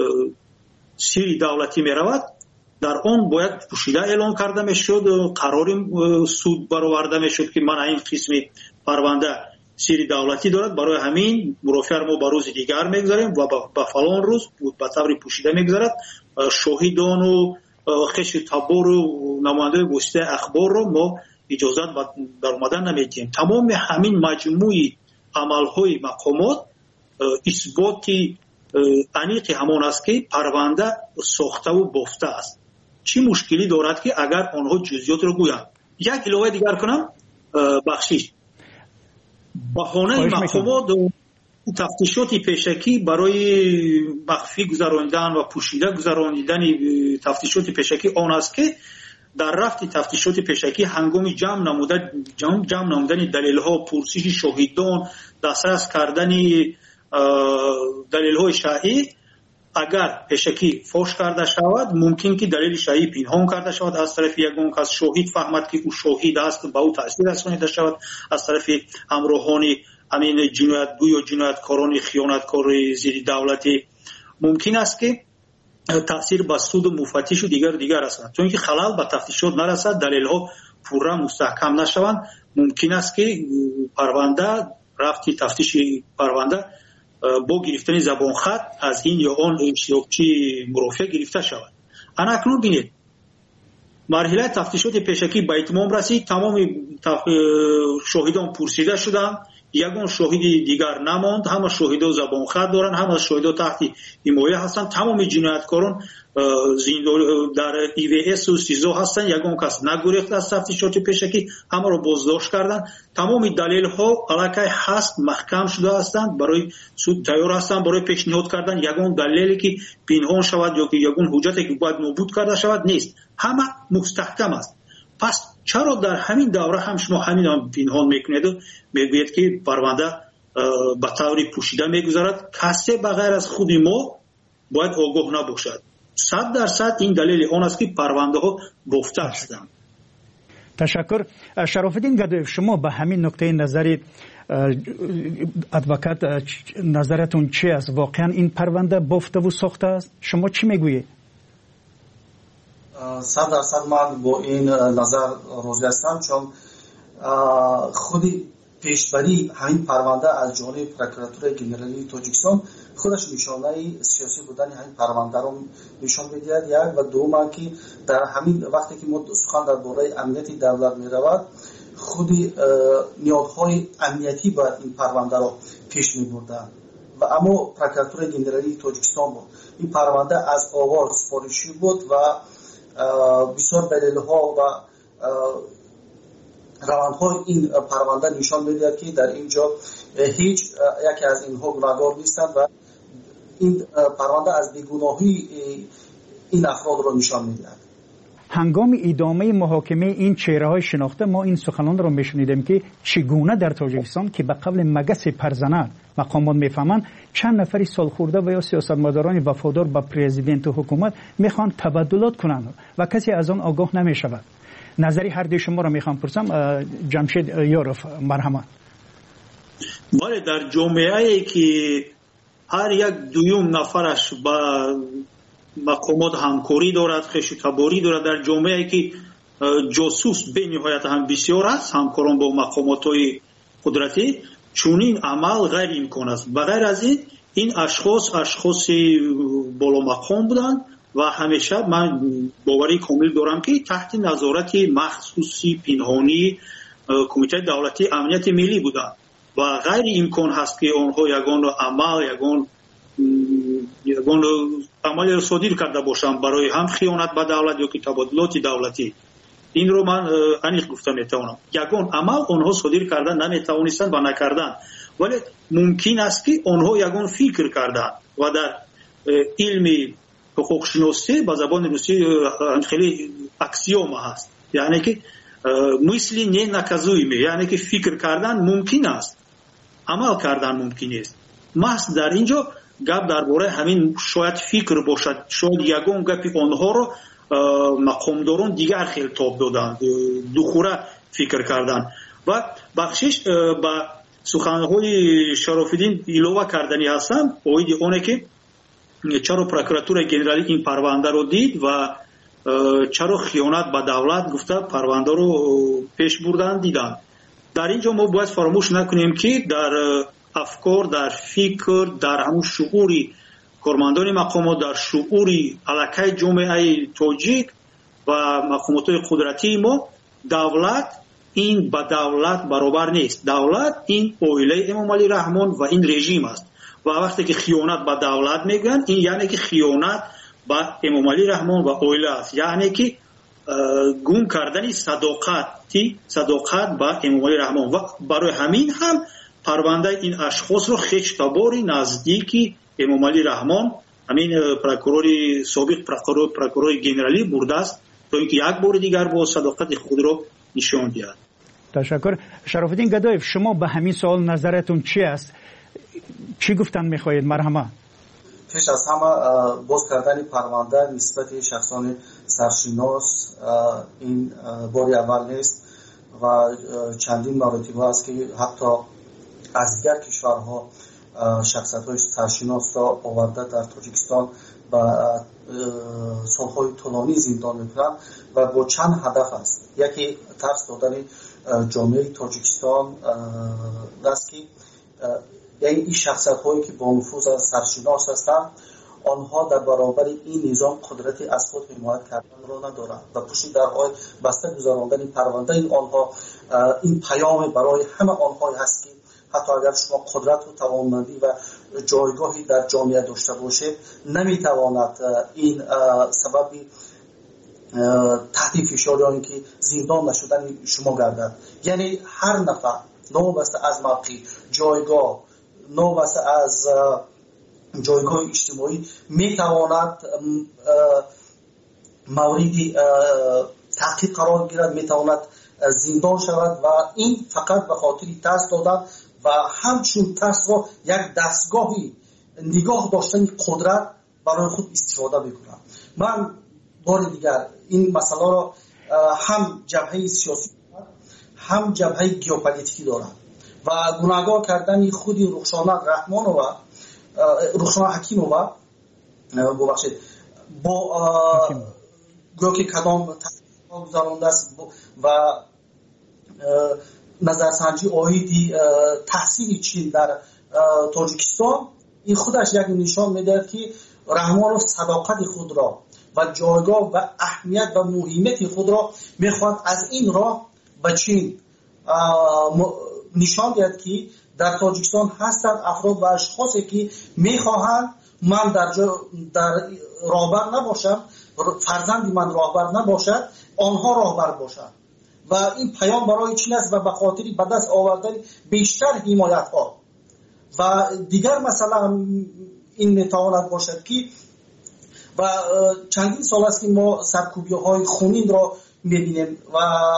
سری دولتی میرود در اون باید پوشیده اعلام کرده میشد، قرار سود برآورده میشد که من این قسم پرونده سری دولتی دارد، برای همین مرافعه ما به روز دیگر میگذاریم و به فلان روز به طور پوشیده میگذارد. شاهدان و خش تبار و نماینده واسطه اخبار رو ما اجازت در اومدن نمیدیم. تمام همین مجموعی عملهای مقامات اثباتی انیق همان است که پرونده ساخته و بافته است. چی مشکلی دارد که اگر آنها جزئیات رو گویند؟ یک علاوه دیگر کنم، بخشش بهانه مقامات تفتیشات پیشکی برای مخفی گذراندن و پوشیده گذراندن تفتیشات پیشکی آن است که در رفت تفتیشات پیشکی هنگام جمع نمودن دلیل ها، پرسش شاهدان، دسترس کردن دلیل های شایع، اگر پیشکی فاش کرده شود ممکن که دلیل شایع پنهان کرده شود از طرف یگان کس، شاهد فهمد که او شاهد است به او تاثیر رسانیده شود از طرف همراهان همین جنایتگو یا جنایتکاران خیانتکار زیر دولتی. ممکن است که تاثیر به سود و مفتش و دیگر است، چون که خلل به تفتیشات نرسد، دلیل ها پورا مستحکم نشوند. ممکن است که پرونده رفتی تفتیش پرونده با گرفتن زبان خط از این یا آن اشتراکچی مرافع گرفته شود. اکنون بینید مرحله تفتیشات پیشکی به اتمام رسید، تمام شاهدان پرسیده شدند، یگان شاهد دیگر نماند، همه شاهدا زبان خط دارند، همه شاهدا تحت حمایه هستند، تمام جنایتکاران در EVS و سیزو هستند، یگان کس نگریخت از تفتیشات پیشکی، همه را بازداشت کردند. تمام دلیل ها علاقه هست، محکم شده هستند، برای سود تیار هستند برای پیشنهاد کردن. یگان دلیلی که پنهان شود یا که یگان حجتی که باید نابود کرده شود نیست، همه مستحکم است. پس چرا در همین دوره هم شما همین پنهان میکنید و میگوید که پرونده به طوری پوشیده میگذارد؟ کسی بغیر از خود ما باید آگاه نباشد. 100% این دلیل آن است که پرونده ها بافته هستند. تشکر. شرافالدین گدایف، شما به همین نکته نظری ادوکات نظرتون چی است؟ واقعا این پرونده بافته و ساخته است؟ شما چی میگویید؟ 100% من با این نظر راضی هستم، چون خودی پیشبری همین پرونده از جانب پروکراتور گنرالی تاجیکستان خودش نشانه سیاسی بودن همین پرونده رو نشان می‌دهد. یک و دوم که در همین وقتی که ما سخن درباره امنیت دولت می‌رود، خودی نیازهای امنیتی باید این پرونده رو پیش می‌بردن و اما پروکراتور گنرالی تاجیکستان بود. این پرونده از آغاز سفارشی بود و بسیار دلیل‌ها و روندهای این پرونده نشان می‌دهد که در اینجا هیچ یکی از اینها گناهکار نیستند و این پرونده از بیگناهی این افراد را نشان می‌دهد. هنگام ادامه محاکمه این چهره‌های شناخته ما این سخنان را می‌شنیدیم که چگونه در تاجیکستان که به قول مگس پرزنر مقامات می‌فهمند چند نفری سالخورده و یا سیاستمداران وفادار به پرزیدنت و حکومت می‌خوان تبدلات کنند و کسی از آن آگاه نمی‌شود. نظری هر دوی شما را می‌خوام پرسم. جمشید یاروف، مرحمت. بله، در جامعه‌ای که هر یک دویم نفرش با مقامات همکاری دارد، خشتباری دارد، در جامعه‌ای که جاسوس به نهایت هم بسیار است، همکاران با مقامات‌های قدرتی، چونین عمل غیر امکان است. بغیر از این اشخاص بالا مقام بودند و همیشه من باوری کامل دارم که تحت نظارت مخصوصی پنهانی کمیته دولتی امنیت ملی بودند و غیر امکان هست که آنها یگان عمل، یگان ягон амале содир карда бошам барои ҳам хиёнат ба давлат ёки табодилоти давлатӣ, инро ман аниқ гуфта метавонам. ягон амал онҳо содир карда наметавонистанд ва накарданд, вале мумкин аст ки онҳо ягон фикр карданд ва дар илми ҳуқуқшиносӣ ба забони русӣ хеле аксиома ҳаст, яъне ки мисли не наказуеми, яъне ки фикр кардан мумкин аст, амал кардан мумкин нест. маҳз дар ин ҷо гап дар бораи ҳамин шояд фикр бошад, шояд ягон гапи онҳоро мақомдорон дигар хел тоб доданд, духура фикр карданд. ва бахшиш ба суханҳои Шарофиддин илова кардани ҳастам оиди оне ки чаро прокуратураи генералӣ ин парвандаро дид ва чаро хиёнат ба давлат гуфта парвандаро пеш бурданд диданд. дар ин ҷо мо бояд фаромӯш накунем ки дар афкор, дар фикр, дар ҳамун шуъури кормандони мақомот, дар шуъури аллакай ҷомеаи тоҷик ва мақомотҳои қудратии мо давлат ин ба давлат баробар нест. Давлат ин оилаи Эмомалӣ Раҳмон ва ин режим аст. ва вақте ки хиёнат ба давлат мегӯянд, ин яъне ки хиёнат ба Эмомалӣ Раҳмон ва оила аст, яъне ки гум кардани садоқат ба Эмомалӣ Раҳмон. ва барои ҳамин ҳам парвандаи ин ашхосро хештабори наздики Эмомалӣ Раҳмон, ҳамин прокурори собиқ прокурори генералӣ бурдааст, то ин ки як бори дигар бо садоқати худро нишон диҳад. ташаккур. Шарофиддин Гадоев, шумо ба ҳамин суол назаратун чи аст? чӣ гуфтан мехоҳед? марҳама. пеш аз ҳама боз кардани парванда нисбати шахсони саршинос ин бори аввал нест ва чандин маротиба аст ки ҳатто аз дигар кишварҳо шахсиятҳои саршиносро оварда дар Тоҷикистон ба солҳои тӯлонӣ зиндон мекунанд ва бо чанд ҳадаф аст. яке тарс додани ҷомеаи Тоҷикистон аст ки یعنی این شخصیت هایی که با نفوذ سرشناس هستند آنها در برابر این نظام قدرتی از خود حمایت کردن را ندارند و پشت درهای بسته گذراندن پرونده آنها این پیام برای همه آنها هست که حتی اگر شما قدرت و توانمندی و جایگاهی در جامعه داشته باشید نمیتواند این سبب تحت فشار یا اینکه زندان نشدن شما گردد. یعنی هر نفر نوبسته از موقع جایگاه نوبسته از جایگاه اجتماعی میتواند مورد تحقیق قرار گیرد، میتواند زندان شود و این فقط به خاطر ترس دادن و همچون ترس را یک دستگاهی نگاه داشتن قدرت برای خود استفاده میکنند. من بار دیگر این مسئله را هم جبهه سیاسی هم جبهه گیوپولیتیکی دارم و گناهگار کردن خودی رخشانه رحمان و رخشانه حکیمова ببخشید با گویا که کدام تحقیق گذرانده است و نظرسنجی آیدی تحصیل چین در تاجیکستان این خودش یک نشان میدهد که رحمان صداقت خود را و جایگاه و اهمیت و مهمیت خود را میخواد از این راه به چین نشان دهد که در تاجیکستان هستند افراد و اشخاصی که میخواهند من در راهبر نباشم، فرزند من راهبر نباشد، آنها راهبر باشند و این پیام برای چین است و به خاطر به دست آوردن بیشتر حمایت ها و دیگر مثلا این میتواند باشد که و چندین سال است که ما سرکوبی های خونین را میبینیم و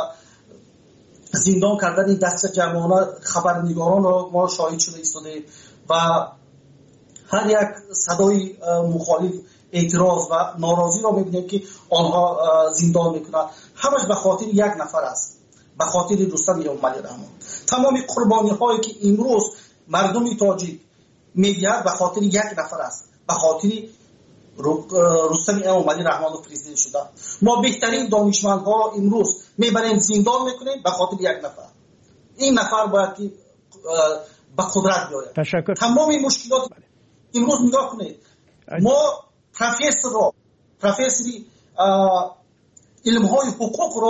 زندان کردن دست جمعانه خبرنگاران را ما شاهد شده ایستادیم و هر یک صدای مخالف اعتراض و ناراضی را میبینیم که آنها زندان میکنند. همش به خاطر یک نفر است، به خاطر رستم امامعلی رحمان. تمام قربانی هایی که امروز مردم تاجیک میدهد به خاطر یک نفر است، به خاطر رستم امامعلی رحمان پرزیدنت شده. ما بهترین دانشمندها را امروز میبریم زندان میکنیم به خاطر یک نفر. این نفر باید که به قدرت بیاید. تشکر. تمام این مشکلات امروز نگاه کنید. ما پروفسوری علم های حقوق را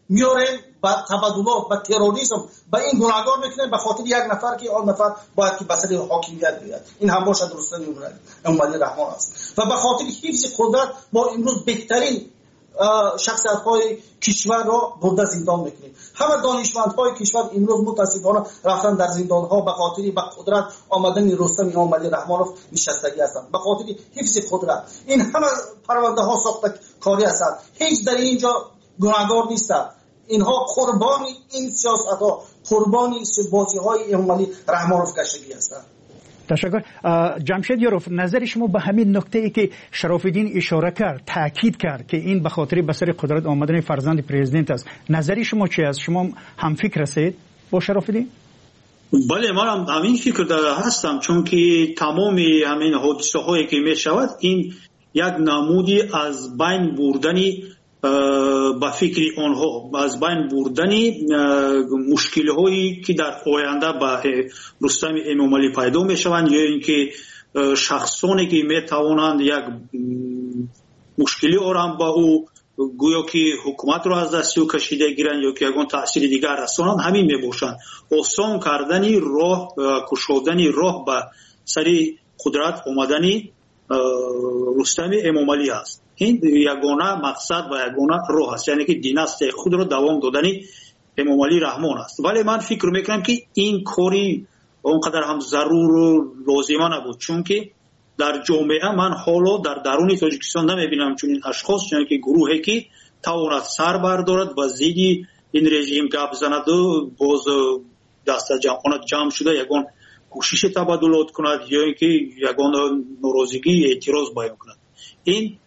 میاریم با تبادلات با تروریسم با این گناهکار میکنیم به خاطر یک نفر که آن نفر باید که به سر حاکمیت بیاد. این هم باشد رستم امومالی رحمان است و به خاطر حفظ قدرت ما امروز بهترین شخصیت‌های کشور را برده زندان میکنیم. همه دانشمندهای کشور امروز متاسفانه رفتن در زندان‌ها به خاطر به قدرت آمدن رستم امومالی رحمانوف نشستگی هستند، به خاطر حفظ قدرت. این همه پرونده ها ساخته کاری هستند، هیچ در اینجا گناهکار نیستند. اینها قربان این سیاست‌ها، قربان بازی‌های امومالی رحمانوف گشتگی هستند. تشکر. جمشید یاروف، نظر شما به همین نکته ای که شراف‌الدین اشاره کرد، تاکید کرد که این به خاطر به سر قدرت آمدن فرزند پرزیدنت است، نظری شما چی است؟ شما هم فکر هستید با شراف‌الدین؟ بله، من هم همین فکر داره هستم، چون که تمام همین حادثه هایی که می شود این یک نمودی از بین بردنی با فکر آنها، از بین بردنی مشکل هایی که در آینده با رستم امومالی پیدا می شوند، یا اینکه شخصانی که می توانند یک مشکلی آرام با او گویا که حکومت را از دست او کشیده گیرند یا که یگان تأثیر دیگر رسانند، همین می باشند. آسان کردنی راه، کشودنی راه به سری قدرت آمدنی رستم امومالی است. این یگانه مقصد و یگانه راه است، یعنی که دیناستی خود را دوام دادنی امومالی رحمان است. ولی من فکر میکنم که این کاری اونقدر هم ضرور و لازمه نبود، چون که در جامعه من حالا در درون تاجیکستان نمیبینم چون این اشخاص، یعنی که گروهی که تواند سر بردارد و زیدی این رژیم گپ زند و باز دست جمع شده یگان کوشش تبادلات کند یا اینکه یگان ناراضگی اعتراض بیان کند. این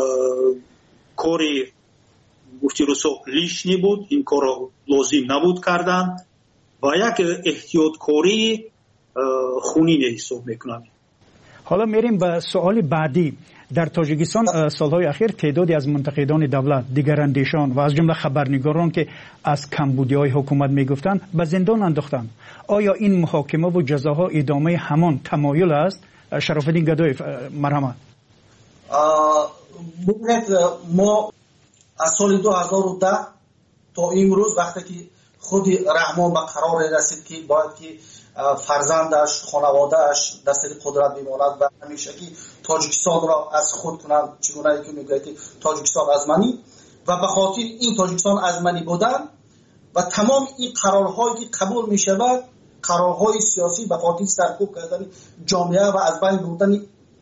کاری گفتی رسو لیشنی بود، این کار لازم نبود کردن و یک احتیاطکاری خونین حساب میکنم. حالا میریم به سوال بعدی. در تاجیکستان سالهای اخیر تعدادی از منتقدان دولت، دیگراندیشان و از جمله خبرنگاران که از کمبودی‌های حکومت میگفتند به زندان انداختند. آیا این محاکمه و جزاها ادامه همان تمایل است؟ شراف‌الدین گدایف، مرحمت. ما از سال 2010 تا امروز وقتی که خود رحمان به قرار رسید که باید که فرزندش، خانوادهش در سر قدرت بماند و همیشه که تاجیکستان را از خود کنند، چگونه که میگه که تاجیکستان از منی و به خاطر این تاجیکستان از منی بودن و تمام این قرارهایی که قبول می شود، قرارهای سیاسی به خاطر سرکوب کردن جامعه و از بین بردن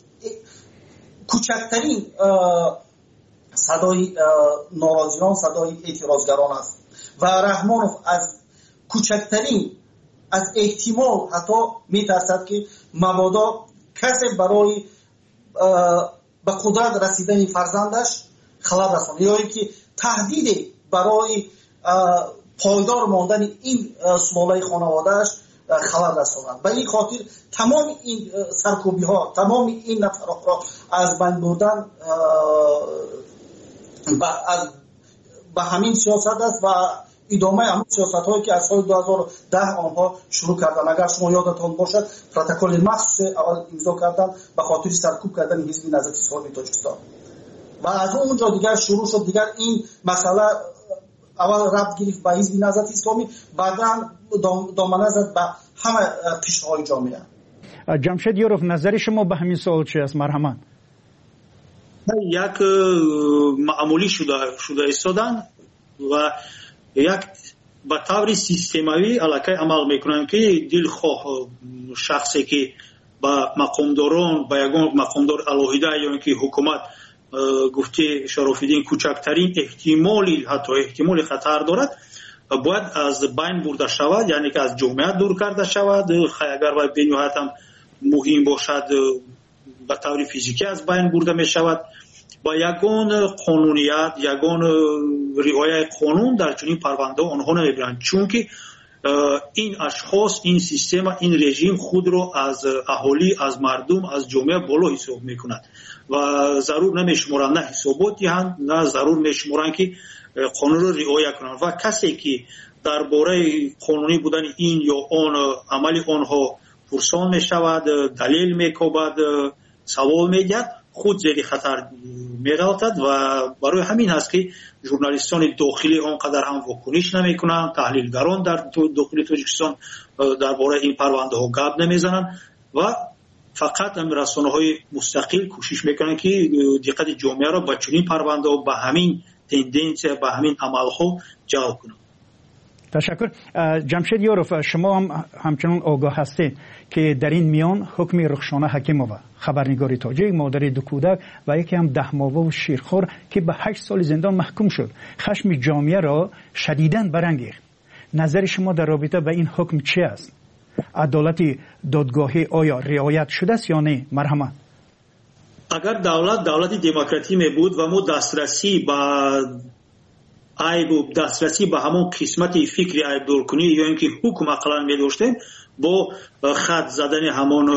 کوچکترین صدای ناراضیان، صدای اعتراضگران است و رحمانوف از کوچکترین از احتمال حتی میترسد که مبادا کسی برای به قدرت رسیدن فرزندش خلل رساند یا اینکه تهدید برای پایدار ماندن این سلاله خانوادهش خلل رساند. به این خاطر تمام این سرکوبی ها، تمام این نفرات را از بین بردن به همین سیاست است و ادامه همون سیاست هایی که از سال 2010 آنها شروع کردن. اگر شما یادتان باشد پروتکل مخصوص اول امضا کردن به خاطر سرکوب کردن حزب نهضت اسلامی تاجیکستان و از اونجا دیگر شروع شد. دیگر این مسئله اول ربط گرفت به حزب نهضت اسلامی، بعدا دامنه زد به همه قشرهای جامعه. جمشید یاروف، نظر شما به همین سوال چی است؟ مرحمت. یک معمولی شده ایستادن و یک به طور سیستماوی علاقه عمل میکنن که دلخواه شخصی که با مقامداران، با یگان مقامدار الهیده یا که حکومت گفته شراف‌الدین کوچکترین احتمالی حتی احتمال خطر دارد باید از بین برده شود، یعنی که از جامعه دور کرده شود. اگر باید به نهایت هم مهم باشد به طور فیزیکی از بین برده می شود. با یگان قانونیت، یگان رعایت قانون در چنین پرونده آنها نمیبرند، چون که این اشخاص، این سیستم، این رژیم خود را از اهالی، از مردم، از جامعه بالا حساب میکند و ضرور نمیشمارند، نه حسابات دهند، نه ضرور میشمارند که قانون را رعایت کنند و کسی که درباره قانونی بودن این یا آن عمل آنها پرسان میشود، دلیل میکوبد، سوال میگد، خود زیر خطر می‌غلطد و برای همین هست که ژورنالیستان داخلی آنقدر هم واکنش نمی‌کنند، تحلیلگران در داخل تاجیکستان درباره این پرونده ها گپ نمی‌زنند و فقط رسانه‌های مستقل کوشش می‌کنند که دقت جامعه را به چنین پرونده ها، به همین تندنس، به همین عمل‌ها جلب کنند. تشکر. جمشید یاروف، شما هم همچنان آگاه هستید که در این میان حکم رخشانه حکیمووا، خبرنگار تاجیک، مادر دو کودک و یکی هم 10 ماهه و شیرخوار که به 8 سال زندان محکوم شد، خشم جامعه را شدیداً برانگیخت. نظر شما در رابطه با این حکم چی است؟ عدالت دادگاهی آیا رعایت شده است یا نه؟ مرحمت. اگر دولت دموکراتی می بود و ما دسترسی به همون قسمت فکری عیبدارکنی یا اینکه حکم اقلا می داشتیم، با خط زدن همون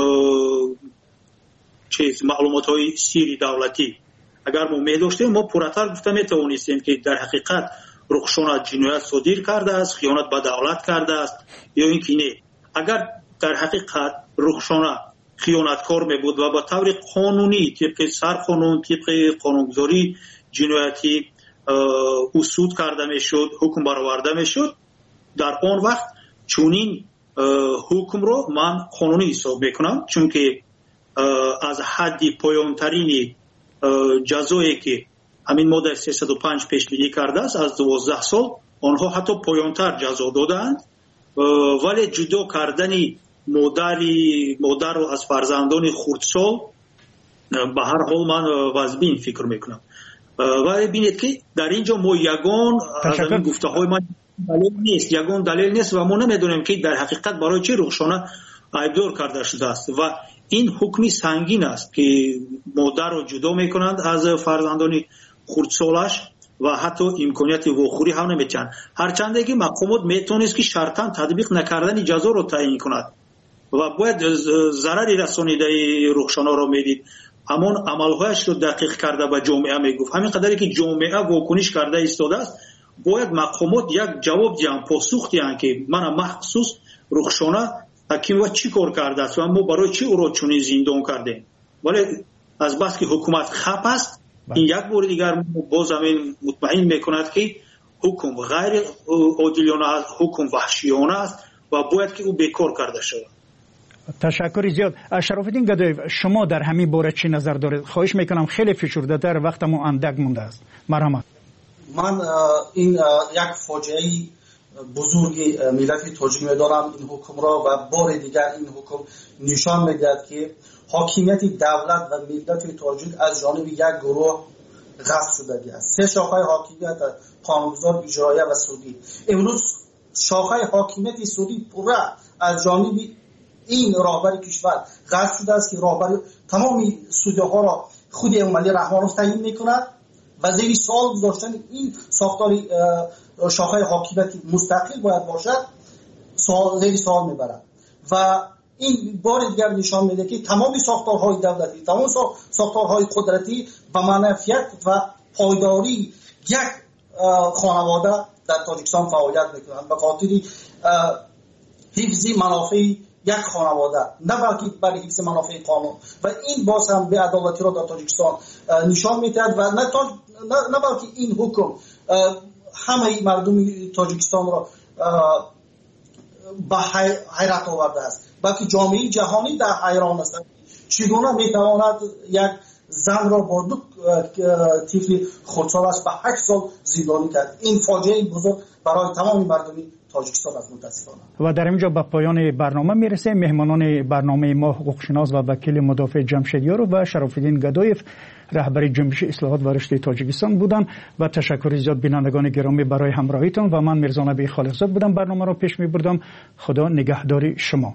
معلومات های سیری دولتی اگر ما می داشتیم، ما پراتر گفته می توانستیم که در حقیقت رخشانه جنایت صادر کرده است، خیانت به دولت کرده است یا اینکه نه. اگر در حقیقت رخشانه خیانتکار می بود و با طور قانونی طبق سرقانون، طبق قانونگذاری جنایتی اصول کرده می شد، حکم برآورده می شد، در آن وقت چونین حکم رو من قانونی حساب میکنم، چون که از حد پایانترین جزایی که همین ماده 305 پیشبینی کرده است از 12 سال، آنها حتی پایانتر جزا دادند، ولی جدا کردن مادر رو از فرزندان خردسال به هر حال من واجبین فکر میکنم. و ببینید که در اینجا ما یگان از این گفته های من دلیل نیست و ما نمیدونیم که در حقیقت برای چه رخشانه عیبدار کرده شده است و این حکمی سنگین است که مادر رو جدا میکنند از فرزندان خردسالش و حتی امکانیت واخوری هم نمیتن، هرچند که مقامات میتونست که شرطاً تطبیق نکردن جزا رو تعیین کند و باید ضرری رسانیده رخشانه رو میدید، همون عملهایش رو دقیق کرده به جامعه میگفت. همین قدری که جامعه واکنش کرده ایستاده است، باید مقامات یک جواب دیان، پاسخ دیان که من مخصوص رخشانه حکیم و چی کار کرده است و ما برای چی او را چنین زندان کردیم. ولی از بس که حکومت خپ است، این یک بار دیگر باز همین مطمئن میکند که حکم غیر عادلانه است، حکم وحشیانه است و باید که او بیکار کرده شود. تشکر زیاد. شرافالدین گدایف، شما در همین باره چی نظر دارید؟ خواهش میکنم خیلی فشرده تر، وقتمون اندک مونده است. مرحمت. من این یک فاجعه بزرگی ملت تاجیک میدارم این حکم را و بار دیگر این حکم نشان میدهد که حاکمیت دولت و ملت تاجیک از جانب یک گروه غصب شده است. 3 شاخه حاکمیت، قانونگذار، اجرایی و سودی. امروز شاخه حاکمیت سودی پورا از جانب این راهبر کشور غصب شده است که راهبر تمام سودی ها را خود امامعلی رحمانوف تعیین میکند و زیر سوال گذاشتن این ساختار شاخه حاکمیت مستقل باید باشد زیر سوال میبرد و این بار دیگر نشان میده که تمام ساختارهای دولتی، تمام ساختارهای قدرتی و منافعت و پایداری یک خانواده در تاجیکستان فعالیت میکنند به خاطر حفظ منافع یک خانواده، نه بلکه برای حفظ منافع قانون و این باز هم به عدالتی را در تاجیکستان نشان میدهد و نه بلکه این حکم همه مردم تاجیکستان را به حیرت آورده است، بلکه جامعه جهانی در حیران است چگونه میتواند یک زن را با 2 طفل خردسالش به 8 سال زندانی کرد. این فاجعه بزرگ برای تمام مردم تاجیکستان است متاسفانه. و در اینجا به پایان برنامه میرسه. مهمانان برنامه ما حقوقشناس و وکیل مدافع جمشید یاروف و شرافالدین گدایف رهبر جنبش اصلاحات و رشد تاجیکستان بودند و تشکر زیاد بینندگان گرامی برای همراهیتان و من میرزا نبی خالقزاد بودم برنامه را پیش میبردم. خدا نگهدار شما.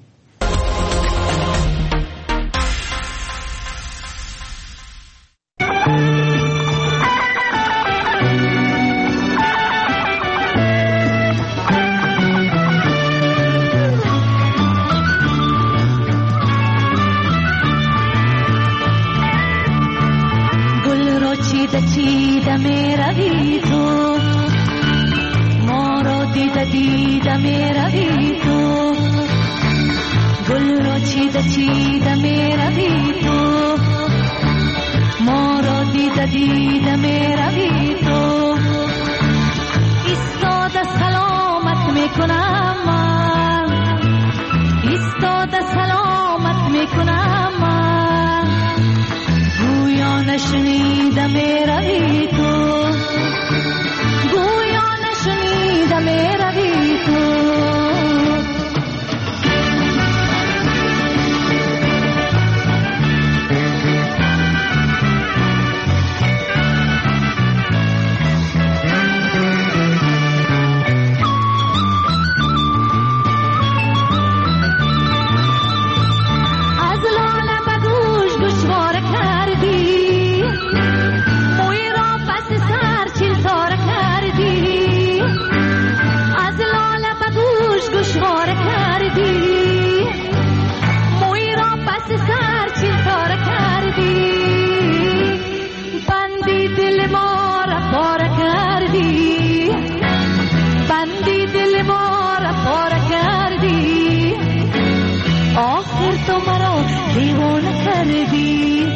چیده می روی تو، ما را دیده می روی تو، گل را چیده می روی تو، دیده می روی تو ایستاده سلامت می کنم من ایستاده سلامت می کنم من گویا نشنیده می روی تو گویا نشنیده می روی تو آخر تو مرا دیوانه کردی